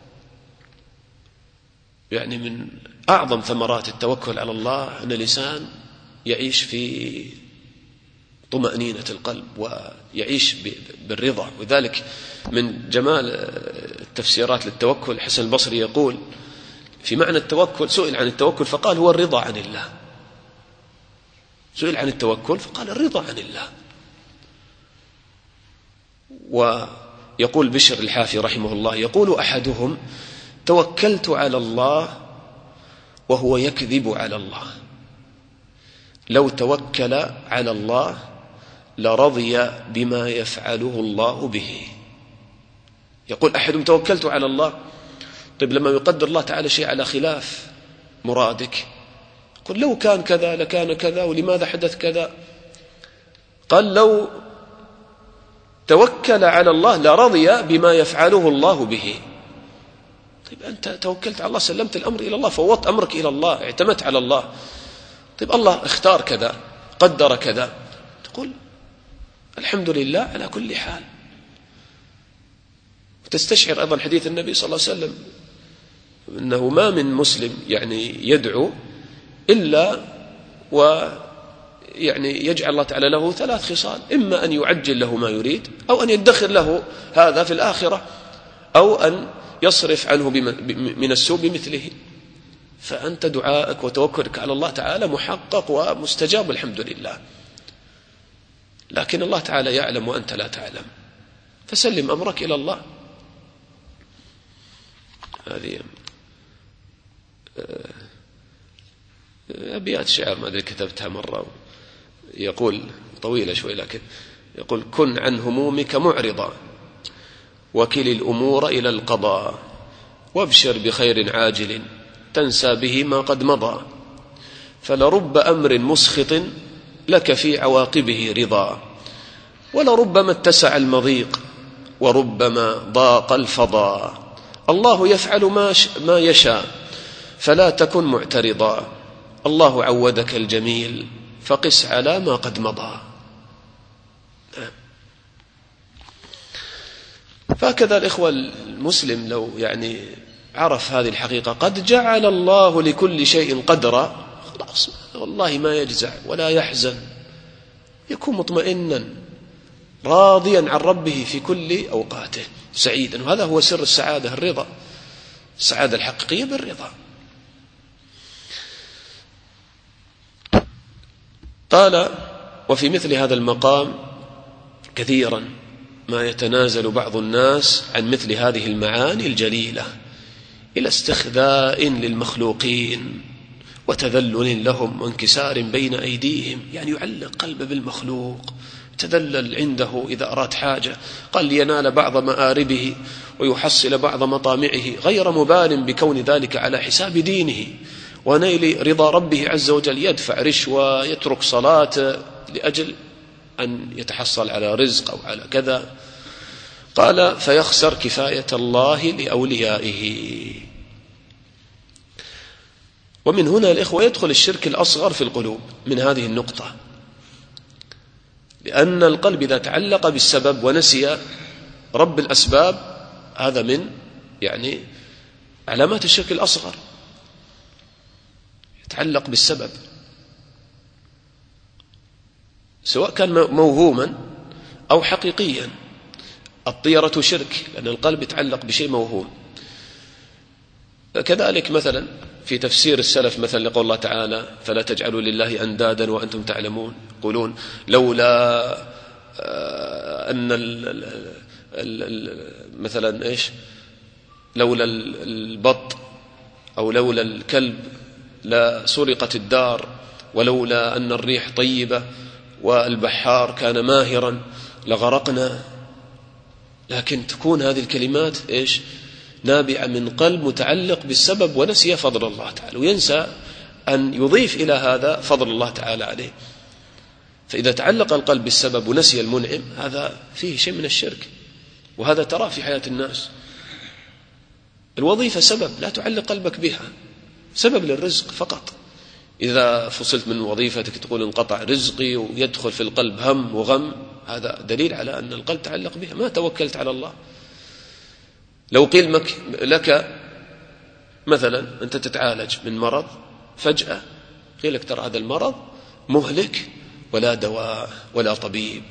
يعني من أعظم ثمرات التوكل على الله أن الإنسان يعيش في طمأنينة القلب ويعيش بالرضا. وذلك من جمال التفسيرات للتوكل الحسن البصري يقول في معنى التوكل، سئل عن التوكل فقال هو الرضا عن الله. سئل عن التوكل فقال الرضا عن الله. ويقول بشر الحافي رحمه الله يقول أحدهم توكلت على الله وهو يكذب على الله، لو توكل على الله لرضي بما يفعله الله به. يقول أحدهم توكلت على الله، طيب لما يقدر الله تعالى شيء على خلاف مرادك، قل لو كان كذا لكان كذا ولماذا حدث كذا. قال لو توكل على الله لرضي بما يفعله الله به. طيب أنت توكلت على الله، سلمت الأمر إلى الله، فوضت أمرك إلى الله، اعتمدت على الله. طيب الله اختار كذا، قدر كذا، تقول الحمد لله على كل حال. وتستشعر أيضا حديث النبي صلى الله عليه وسلم أنه ما من مسلم يعني يدعو إلا ويعني يجعل الله تعالى له ثلاث خصال، إما أن يعجل له ما يريد، أو أن يدخر له هذا في الآخرة، أو أن يصرف عنه من السوء بمثله. فأنت دعائك وتوكلك على الله تعالى محقق ومستجاب الحمد لله. لكن الله تعالى يعلم وأنت لا تعلم، فسلم أمرك إلى الله. هذه أبيات شعر ما أدري كتبتها مرة، يقول طويلة شوي لكن يقول كن عن همومك معرضا وكل الأمور إلى القضاء وابشر بخير عاجل تنسى به ما قد مضى، فلرب أمر مسخط لك في عواقبه رضا، ولربما اتسع المضيق وربما ضاق الفضاء، الله يفعل ما, ما يشاء فلا تكن معترضا، الله عودك الجميل فقس على ما قد مضى. فهكذا الإخوة المسلم لو يعني عرف هذه الحقيقة قد جعل الله لكل شيء قدرا، خلاص والله ما يجزع ولا يحزن، يكون مطمئنا راضيا عن ربه في كل أوقاته سعيدا. وهذا هو سر السعادة، الرضا، السعادة الحقيقية بالرضا. قال وفي مثل هذا المقام كثيرا ما يتنازل بعض الناس عن مثل هذه المعاني الجليلة إلى استخذاء للمخلوقين وتذلل لهم وانكسار بين أيديهم، يعني يعلق قلبه بالمخلوق، تذلل عنده إذا أراد حاجة، قال لينال بعض مآربه ويحصل بعض مطامعه، غير مبال بكون ذلك على حساب دينه ونيل رضا ربه عز وجل، يدفع رشوة، يترك صلاة لأجل أن يتحصل على رزق أو على كذا. قال فيخسر كفاية الله لأوليائه. ومن هنا الإخوة يدخل الشرك الأصغر في القلوب من هذه النقطة، لأن القلب إذا تعلق بالسبب ونسي رب الأسباب هذا من يعني علامات الشرك الأصغر، يتعلق بالسبب. سواء كان موهوما أو حقيقيا. الطيرة شرك لأن القلب يتعلق بشيء موهوم. كذلك مثلا في تفسير السلف مثلا لقول الله تعالى فلا تجعلوا لله أندادا وأنتم تعلمون، يقولون لولا أن ال ال ال مثلا إيش لولا البط أو لولا الكلب لا سرقت الدار، ولولا أن الريح طيبة والبحار كان ماهرا لغرقنا. لكن تكون هذه الكلمات إيش نابعة من قلب متعلق بالسبب ونسي فضل الله تعالى، وينسى أن يضيف إلى هذا فضل الله تعالى عليه. فإذا تعلق القلب بالسبب ونسي المنعم هذا فيه شيء من الشرك، وهذا ترى في حياة الناس. الوظيفة سبب لا تعلق قلبك بها، سبب للرزق فقط. إذا فصلت من وظيفتك تقول انقطع رزقي ويدخل في القلب هم وغم، هذا دليل على أن القلب تعلق بها، ما توكلت على الله. لو قيل لك مثلا أنت تتعالج من مرض، فجأة قيل لك ترى هذا المرض مهلك ولا دواء ولا طبيب.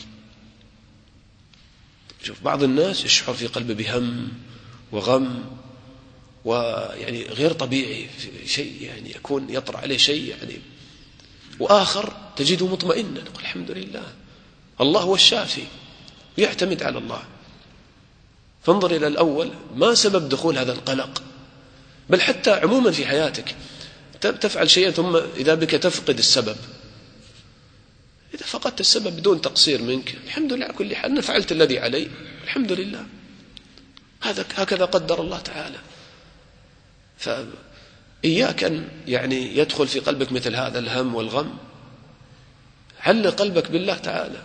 شوف بعض الناس يشعر في قلبه بهم وغم ويعني غير طبيعي، شيء يعني يكون يطرأ عليه شيء يعني، وآخر تجده مطمئنا يقول الحمد لله الله هو الشافي ويعتمد على الله. فانظر إلى الأول ما سبب دخول هذا القلق، بل حتى عموما في حياتك تفعل شيئا ثم إذا بك تفقد السبب. إذا فقدت السبب بدون تقصير منك الحمد لله على كل حال، أنا فعلت الذي علي الحمد لله، هذا هكذا قدر الله تعالى. فإياك أن يعني يدخل في قلبك مثل هذا الهم والغم، علق قلبك بالله تعالى.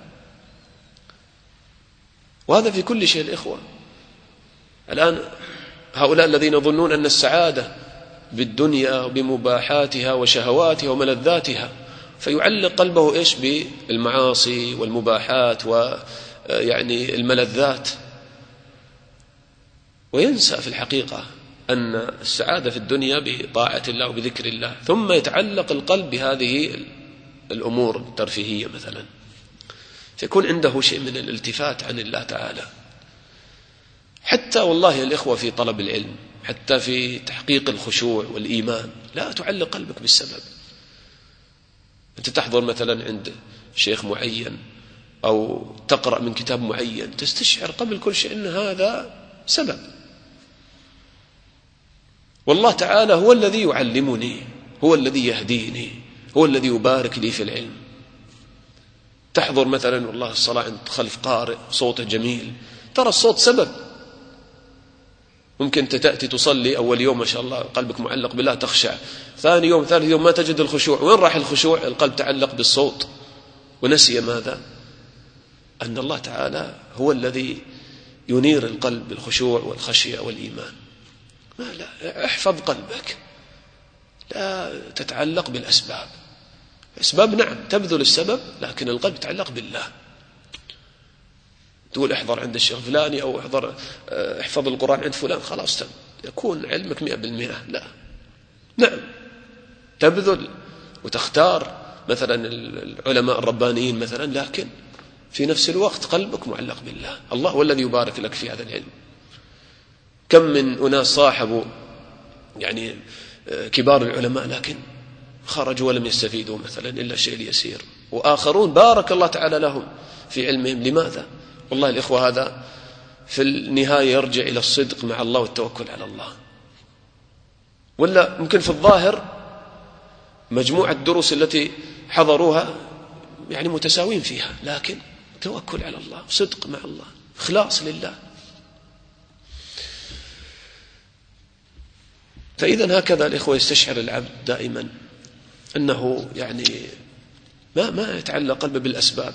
وهذا في كل شيء الإخوة. الآن هؤلاء الذين يظنون أن السعادة بالدنيا وبمباحاتها وشهواتها وملذاتها، فيعلق قلبه إيش بالمعاصي والمباحات ويعني الملذات، وينسى في الحقيقة أن السعادة في الدنيا بطاعة الله وبذكر الله، ثم يتعلق القلب بهذه الأمور الترفيهية مثلا، فيكون عنده شيء من الالتفات عن الله تعالى. حتى والله يا الإخوة في طلب العلم، حتى في تحقيق الخشوع والإيمان، لا تعلق قلبك بالسبب. أنت تحضر مثلا عند شيخ معين أو تقرأ من كتاب معين، تستشعر قبل كل شيء أن هذا سبب، والله تعالى هو الذي يعلمني، هو الذي يهديني، هو الذي يبارك لي في العلم. تحضر مثلا والله الصلاة عند خلف قارئ صوته جميل، ترى الصوت سبب. ممكن تأتي تصلي أول يوم ما شاء الله قلبك معلق بالله تخشع، ثاني يوم ثالث يوم ما تجد الخشوع. وين راح الخشوع؟ القلب تعلق بالصوت ونسي ماذا؟ أن الله تعالى هو الذي ينير القلب بالخشوع والخشية والإيمان. ما لا احفظ قلبك، لا تتعلق بالأسباب. أسباب نعم تبذل السبب، لكن القلب يتعلق بالله. تقول احضر عند الشيخ فلاني أو احضر احفظ القرآن عند فلان، خلاص تم يكون علمك مئة بالمئة. لا، نعم تبذل وتختار مثلا العلماء الربانيين مثلا، لكن في نفس الوقت قلبك معلق بالله. الله هو الذي يبارك لك في هذا العلم. كم من أناس صاحبوا يعني كبار العلماء لكن خرجوا ولم يستفيدوا مثلا إلا الشيء اليسير، وآخرون بارك الله تعالى لهم في علمهم. لماذا؟ والله الإخوة هذا في النهاية يرجع إلى الصدق مع الله والتوكل على الله. ولا ممكن في الظاهر مجموعة الدروس التي حضروها يعني متساوين فيها، لكن توكل على الله، صدق مع الله، إخلاص لله. فإذا هكذا الإخوة يستشعر العبد دائما أنه يعني ما ما يتعلق قلبه بالأسباب.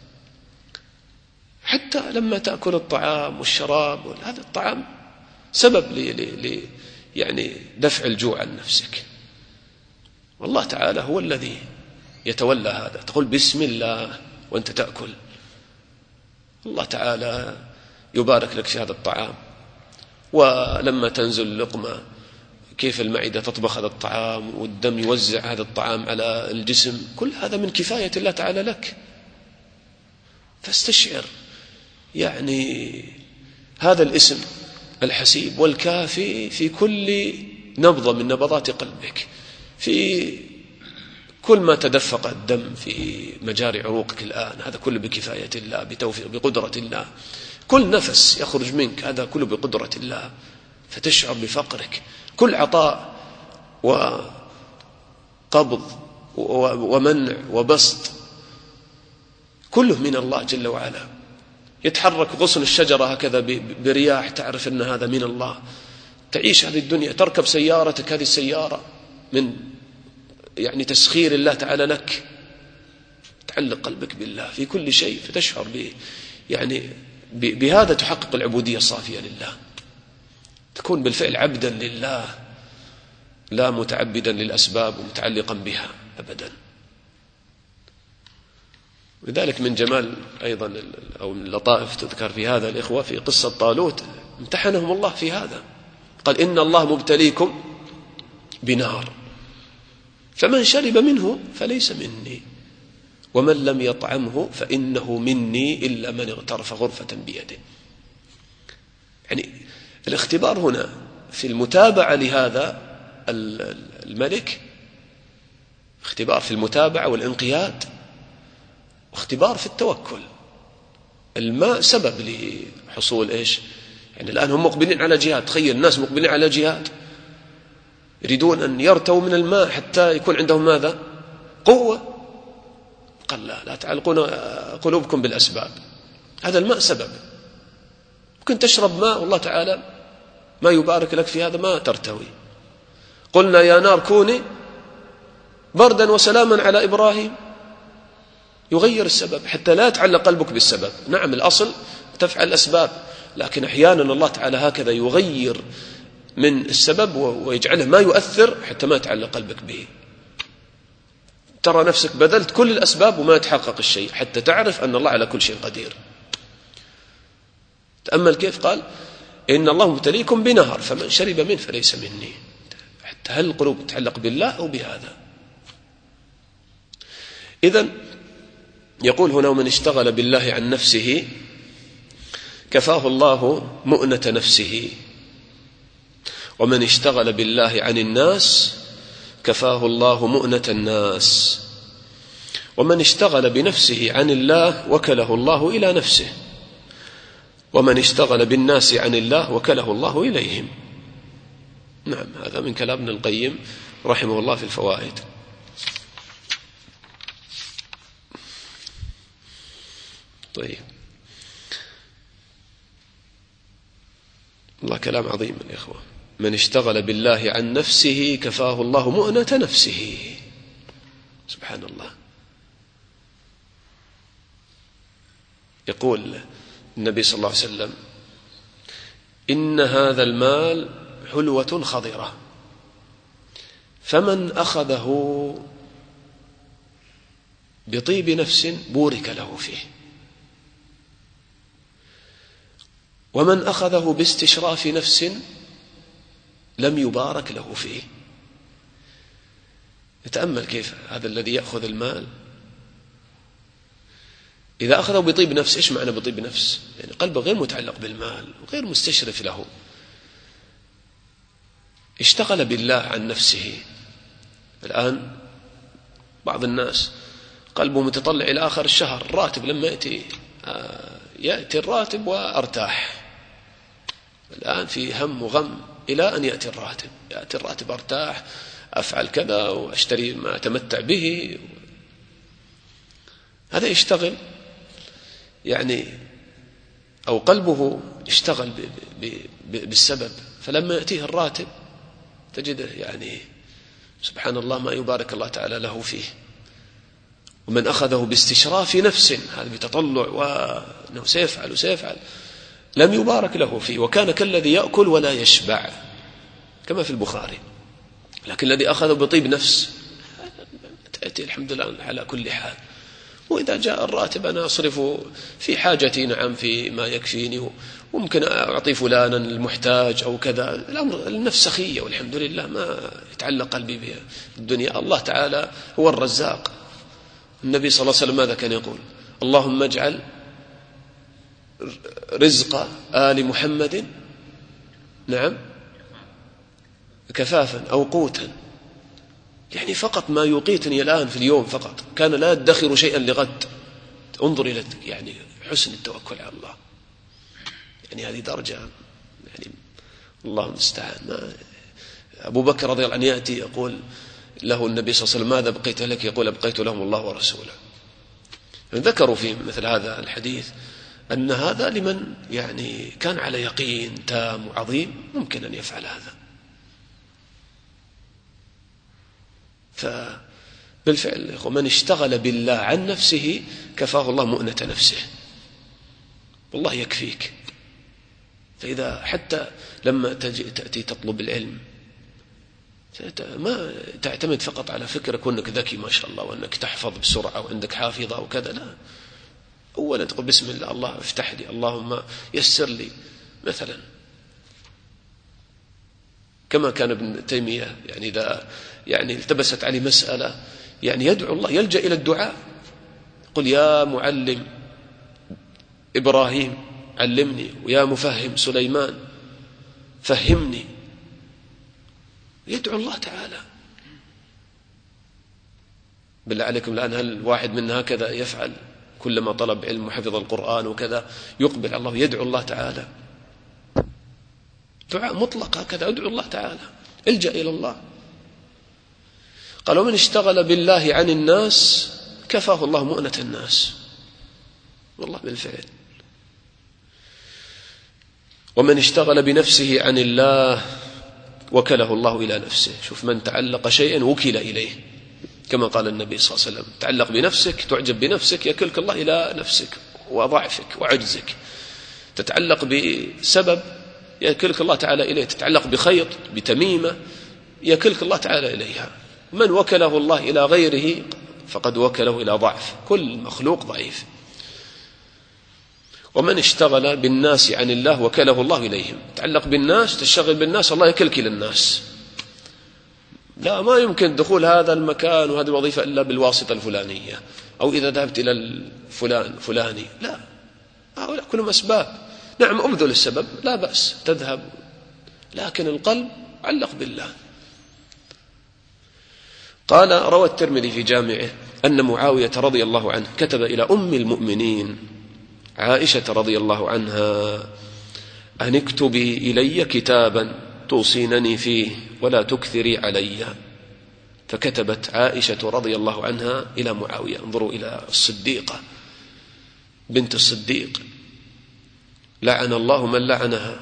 حتى لما تأكل الطعام والشراب، هذا الطعام سبب ل ل يعني دفع الجوع عن نفسك، والله تعالى هو الذي يتولى هذا. تقول بسم الله وأنت تأكل، الله تعالى يبارك لك في هذا الطعام. ولما تنزل اللقمة كيف المعدة تطبخ هذا الطعام، والدم يوزع هذا الطعام على الجسم، كل هذا من كفاية الله تعالى لك. فاستشعر يعني هذا الاسم الحسيب والكافي في كل نبضة من نبضات قلبك، في كل ما تدفق الدم في مجاري عروقك الآن، هذا كله بكفاية الله، بتوفيق، بقدرة الله. كل نفس يخرج منك هذا كله بقدرة الله، فتشعر بفقرك. كل عطاء وقبض ومنع وبسط كله من الله جل وعلا. يتحرك غصن الشجرة هكذا برياح، تعرف أن هذا من الله. تعيش هذه الدنيا، تركب سيارتك، هذه السيارة من يعني تسخير الله تعالى لك. تعلق قلبك بالله في كل شيء، فتشعر ب يعني بهذا تحقق العبودية الصافية لله، تكون بالفعل عبدا لله، لا متعبدا للأسباب ومتعلقا بها أبدا. لذلك من جمال أيضا أو من لطائف تذكر في هذا الإخوة في قصة طالوت، امتحنهم الله في هذا. قال إن الله مبتليكم بنار فمن شرب منه فليس مني ومن لم يطعمه فإنه مني إلا من اغترف غرفة بيده. يعني الاختبار هنا في المتابعة لهذا الملك، اختبار في المتابعة والانقياد، واختبار في التوكل. الماء سبب لحصول إيش؟ يعني الآن هم مقبلين على جهاد، تخيل الناس مقبلين على جهاد، يريدون أن يرتوا من الماء حتى يكون عندهم ماذا؟ قوة. قال لا لا تعلقون قلوبكم بالأسباب، هذا الماء سبب. ممكن تشرب ماء والله تعالى ما يبارك لك في هذا، ما ترتوي. قلنا يا نار كوني بردا وسلاما على إبراهيم، يغير السبب حتى لا يتعلق قلبك بالسبب. نعم الأصل تفعل الأسباب، لكن أحيانا الله تعالى هكذا يغير من السبب ويجعله ما يؤثر حتى ما يتعلق قلبك به. ترى نفسك بذلت كل الأسباب وما يتحقق الشيء حتى تعرف أن الله على كل شيء قدير. تأمل كيف قال إن الله مبتليكم بنهر فمن شرب منه فليس مني. حتى هل القلوب تتعلق بالله أو بهذا؟ إذن يقول هنا ومن اشتغل بالله عن نفسه كفاه الله مؤنة نفسه، ومن اشتغل بالله عن الناس كفاه الله مؤنة الناس، ومن اشتغل بنفسه عن الله وكله الله إلى نفسه، ومن اشتغل بالناس عن الله وكله الله إليهم. نعم هذا من كلام ابن القيم رحمه الله في الفوائد. طيب الله كلام عظيم يا إخوة. من اشتغل بالله عن نفسه كفاه الله مؤنة نفسه. سبحان الله. يقول النبي صلى الله عليه وسلم إن هذا المال حلوة خضرة فمن أخذه بطيب نفس بورك له فيه، ومن أخذه باستشراف نفس لم يبارك له فيه. يتأمل كيف هذا الذي يأخذ المال إذا أخذه بطيب نفس. إيش معنى بطيب نفس؟ يعني قلبه غير متعلق بالمال وغير مستشرف له، اشتغل بالله عن نفسه. الآن بعض الناس قلبه متطلع إلى آخر الشهر، الراتب لما يأتي آه يأتي الراتب وأرتاح. الآن في هم وغم إلى أن يأتي الراتب، يأتي الراتب أرتاح، أفعل كذا وأشتري ما أتمتع به. هذا يشتغل يعني أو قلبه اشتغل بالسبب، فلما يأتيه الراتب تجده يعني سبحان الله ما يبارك الله تعالى له فيه. ومن أخذه باستشراف نفس، هذا بتطلع وأنه سيفعل وسيفعل، لم يبارك له فيه، وكان كالذي يأكل ولا يشبع كما في البخاري. لكن الذي أخذه بطيب نفس تأتي الحمد لله على كل حال، وإذا جاء الراتب أنا أصرف في حاجتي، نعم في ما يكفيني، وممكن أعطي فلانا المحتاج أو كذا. الأمر النفس سخية والحمد لله، ما يتعلق قلبي بها الدنيا. الله تعالى هو الرزاق. النبي صلى الله عليه وسلم ماذا كان يقول؟ اللهم اجعل رزق آل محمد نعم كفافا أو قوتا، يعني فقط ما يقيتني الآن في اليوم فقط، كان لا يدخر شيئا لغد. انظر إلى يعني حسن التوكل على الله، يعني هذه درجة يعني الله المستعان. ما أبو بكر رضي الله عنه يأتي يقول له النبي صلى الله عليه وسلم ماذا بقيت لك؟ يقول بقيت لهم الله ورسوله. ذكروا في مثل هذا الحديث أن هذا لمن يعني كان على يقين تام وعظيم ممكن أن يفعل هذا. فبالفعل من اشتغل بالله عن نفسه كفاه الله مؤنة نفسه، والله يكفيك. فإذا حتى لما تأتي تطلب العلم ما تعتمد فقط على فكرك وأنك ذكي ما شاء الله وأنك تحفظ بسرعة وعندك حافظة وكذا، لا. أولا تقول بسم الله، الله افتح لي، اللهم يسر لي مثلا. كما كان ابن تيمية يعني إذا يعني التبست عليه مسألة يعني يدعو الله، يلجأ إلى الدعاء، قل يا معلم إبراهيم علمني، ويا مفهم سليمان فهمني، يدعو الله تعالى. بالله عليكم الآن هل واحد منا هكذا يفعل؟ كلما طلب علم وحفظ القرآن وكذا يقبل على الله يدعو الله تعالى، دعاء مطلق هكذا، ادعو الله تعالى، الجأ إلى الله. قال ومن اشتغل بالله عن الناس كفاه الله مؤنة الناس، والله بالفعل. ومن اشتغل بنفسه عن الله وكله الله إلى نفسه. شوف، من تعلق شيئا وكل إليه، كما قال النبي صلى الله عليه وسلم تعلق بنفسك تعجب بنفسك يكلك الله إلى نفسك وضعفك وعجزك. تتعلق بسبب يكلك الله تعالى إليه، تتعلق بخيط بتميمة يكلك الله تعالى إليها. من وكله الله إلى غيره فقد وكله إلى ضعف، كل مخلوق ضعيف. ومن اشتغل بالناس عن الله وكله الله إليهم. تعلق بالناس، تشتغل بالناس، الله يكلك إلى الناس. لا، ما يمكن دخول هذا المكان وهذه الوظيفة إلا بالواسطة الفلانية، أو إذا ذهبت إلى الفلان فلاني، لا، هؤلاء كلهم أسباب. نعم أبذل السبب لا بأس، تذهب، لكن القلب علق بالله. قال روى الترمذي في جامعه أن معاوية رضي الله عنه كتب إلى أم المؤمنين عائشة رضي الله عنها أن اكتبي إلي كتابا توصينني فيه ولا تكثري علي. فكتبت عائشة رضي الله عنها إلى معاوية. انظروا إلى الصديقة بنت الصديق، لعن الله من لعنها.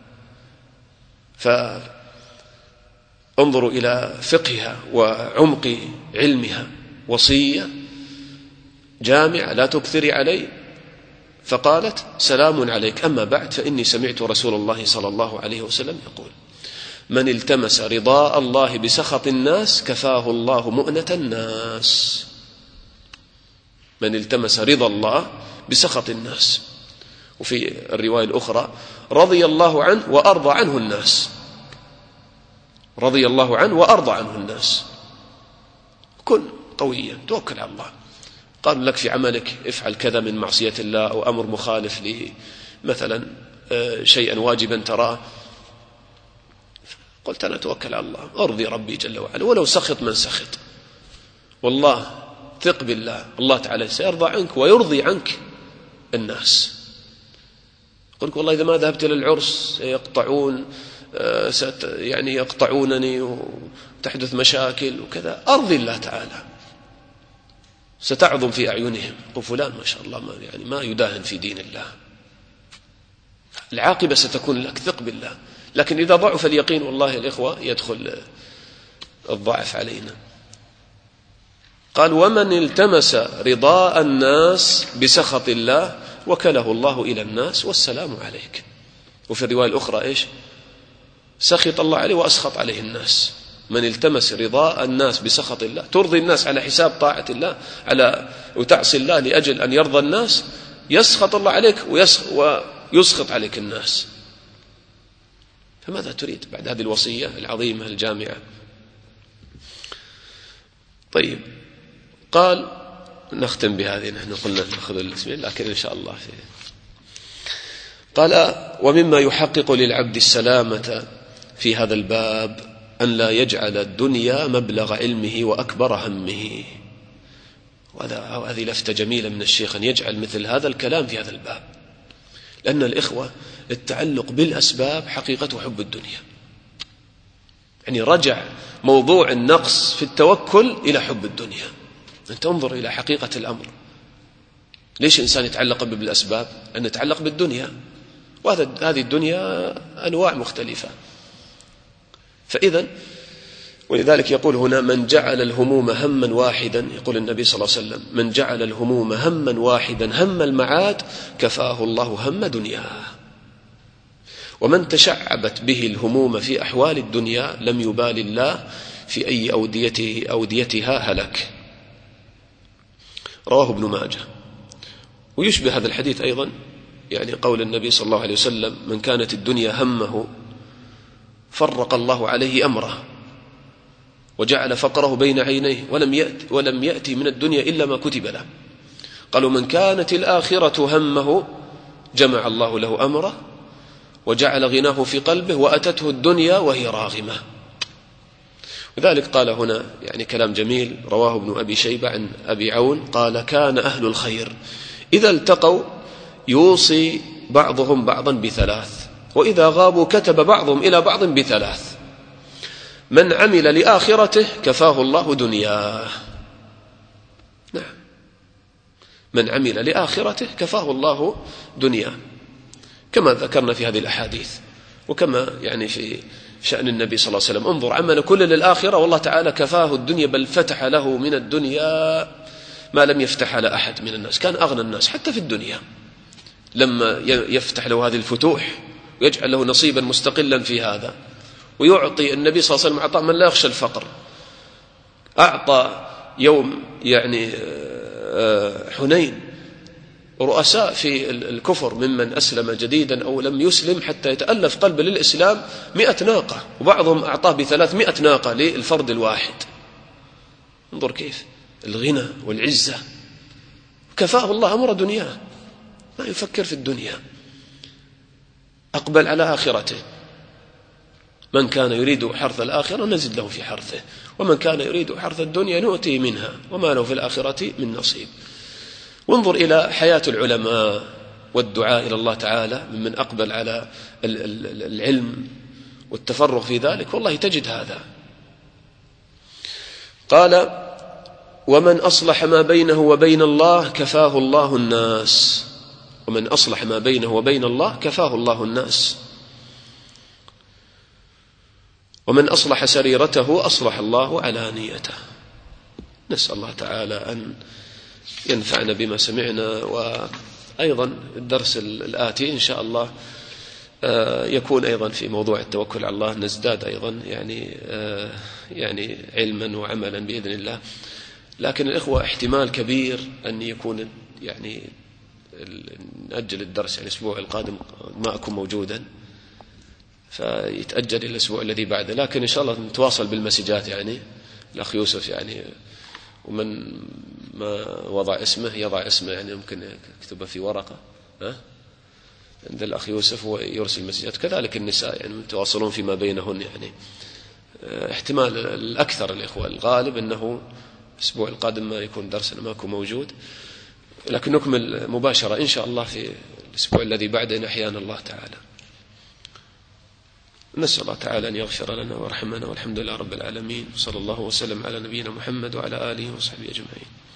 فانظروا إلى فقهها وعمق علمها، وصية جامعة لا تكثري علي. فقالت سلام عليك، أما بعد فإني سمعت رسول الله صلى الله عليه وسلم يقول من التمس رضاء الله بسخط الناس كفاه الله مؤنة الناس. من التمس رضا الله بسخط الناس. وفي الرواية الأخرى رضي الله عنه وأرضى عنه الناس، رضي الله عنه وأرضى عنه الناس. كن قويا، توكل على الله. قال لك في عملك افعل كذا من معصية الله أو أمر مخالف مثلا شيئا واجبا تراه، قلت أنا أتوكل على الله، أرضي ربي جل وعلا ولو سخط من سخط. والله ثق بالله، الله تعالى سيرضى عنك ويرضي عنك الناس. قلت والله إذا ما ذهبت إلى العرس يقطعون يعني يقطعونني وتحدث مشاكل وكذا، أرضي الله تعالى ستعظم في أعينهم. وفلان ما شاء الله ما يعني ما يداهن في دين الله، العاقبة ستكون لك، ثق بالله. لكن إذا ضعف اليقين والله الإخوة يدخل الضعف علينا. قال ومن التمس رضاء الناس بسخط الله وكله الله إلى الناس والسلام عليك. وفي الرواية الأخرى إيش؟ سخط الله عليه وأسخط عليه الناس. من التمس رضاء الناس بسخط الله، ترضي الناس على حساب طاعة الله، على وتعصي الله لأجل أن يرضى الناس، يسخط الله عليك ويسخط عليك الناس. فماذا تريد بعد هذه الوصية العظيمة الجامعة؟ طيب، قال نختم بهذه، نحن قلنا نأخذ الاسمين لكن إن شاء الله في قال: ومما يحقق للعبد السلامة في هذا الباب أن لا يجعل الدنيا مبلغ علمه وأكبر همه. وهذه لفتة جميلة من الشيخ أن يجعل مثل هذا الكلام في هذا الباب، لأن الإخوة التعلق بالأسباب حقيقة حب الدنيا. يعني رجع موضوع النقص في التوكل إلى حب الدنيا. أنت انظر إلى حقيقة الأمر. ليش الإنسان يتعلق بالأسباب؟ أن يتعلق بالدنيا، وهذه الدنيا أنواع مختلفة. فإذا ولذلك يقول هنا: من جعل الهموم هما واحدا، يقول النبي صلى الله عليه وسلم: من جعل الهموم هما واحدا هم المعاد كفاه الله هم دنياه. ومن تشعبت به الهموم في أحوال الدنيا لم يبال الله في أي أوديته أوديتها هلك. رواه ابن ماجه. ويشبه هذا الحديث أيضا يعني قول النبي صلى الله عليه وسلم: من كانت الدنيا همه فرق الله عليه أمره وجعل فقره بين عينيه ولم يأتي, ولم يأتي من الدنيا إلا ما كتب له. قالوا: من كانت الآخرة همه جمع الله له أمره وجعل غناه في قلبه وأتته الدنيا وهي راغمة. وذلك قال هنا يعني كلام جميل رواه ابن أبي شيبة عن أبي عون قال: كان أهل الخير إذا التقوا يوصي بعضهم بعضا بثلاث، وإذا غابوا كتب بعضهم إلى بعض بثلاث: من عمل لآخرته كفاه الله دنياه. نعم، من عمل لآخرته كفاه الله دنياه، كما ذكرنا في هذه الأحاديث، وكما يعني في شأن النبي صلى الله عليه وسلم: انظر عمل كل للآخرة والله تعالى كفاه الدنيا، بل فتح له من الدنيا ما لم يفتح على أحد من الناس. كان أغنى الناس حتى في الدنيا لما يفتح له هذه الفتوح ويجعل له نصيبا مستقلا في هذا، ويعطي النبي صلى الله عليه وسلم عطاء من لا يخشى الفقر. أعطى يوم يعني حنين رؤساء في الكفر ممن أسلم جديدا أو لم يسلم حتى يتألف قلب للإسلام مئة ناقة، وبعضهم أعطاه بثلاثمائة ناقة للفرد الواحد. انظر كيف الغنى والعزة. كفاه الله أمر دنياه، ما يفكر في الدنيا، أقبل على آخرته. من كان يريد حرث الآخرة نزد له في حرثه، ومن كان يريد حرث الدنيا نؤتيه منها وما له في الآخرة من نصيب. وانظر إلى حياة العلماء والدعاء إلى الله تعالى ممن أقبل على العلم والتفرغ في ذلك، والله تجد هذا. قال: ومن أصلح ما بينه وبين الله كفاه الله الناس. ومن أصلح ما بينه وبين الله كفاه الله الناس. ومن أصلح سريرته أصلح الله علانيته. نسأل الله تعالى أن ينفعنا بما سمعنا. وأيضا الدرس الآتي إن شاء الله يكون أيضا في موضوع التوكل على الله، نزداد أيضا يعني يعني علما وعملا بإذن الله. لكن الإخوة احتمال كبير أن يكون يعني نأجل الدرس يعني الأسبوع القادم ما أكون موجودا، فيتأجل إلى الأسبوع الذي بعده. لكن إن شاء الله نتواصل بالمسجات، يعني الأخ يوسف يعني، ومن ما وضع اسمه يضع اسمه، يعني ممكن يكتبه في ورقة ها عند الأخ يوسف ويرسل المسجات. كذلك النساء يعني متواصلون فيما بينهن. يعني احتمال الأكثر الإخوة الغالب أنه الأسبوع القادم ما يكون درسنا ما يكون موجود، لكن نكمل مباشرة إن شاء الله في الأسبوع الذي بعده إن أحيانا الله تعالى. نسأل الله تعالى أن يغفر لنا ويرحمنا، والحمد لله رب العالمين، وصلى الله وسلم على نبينا محمد وعلى آله وصحبه أجمعين.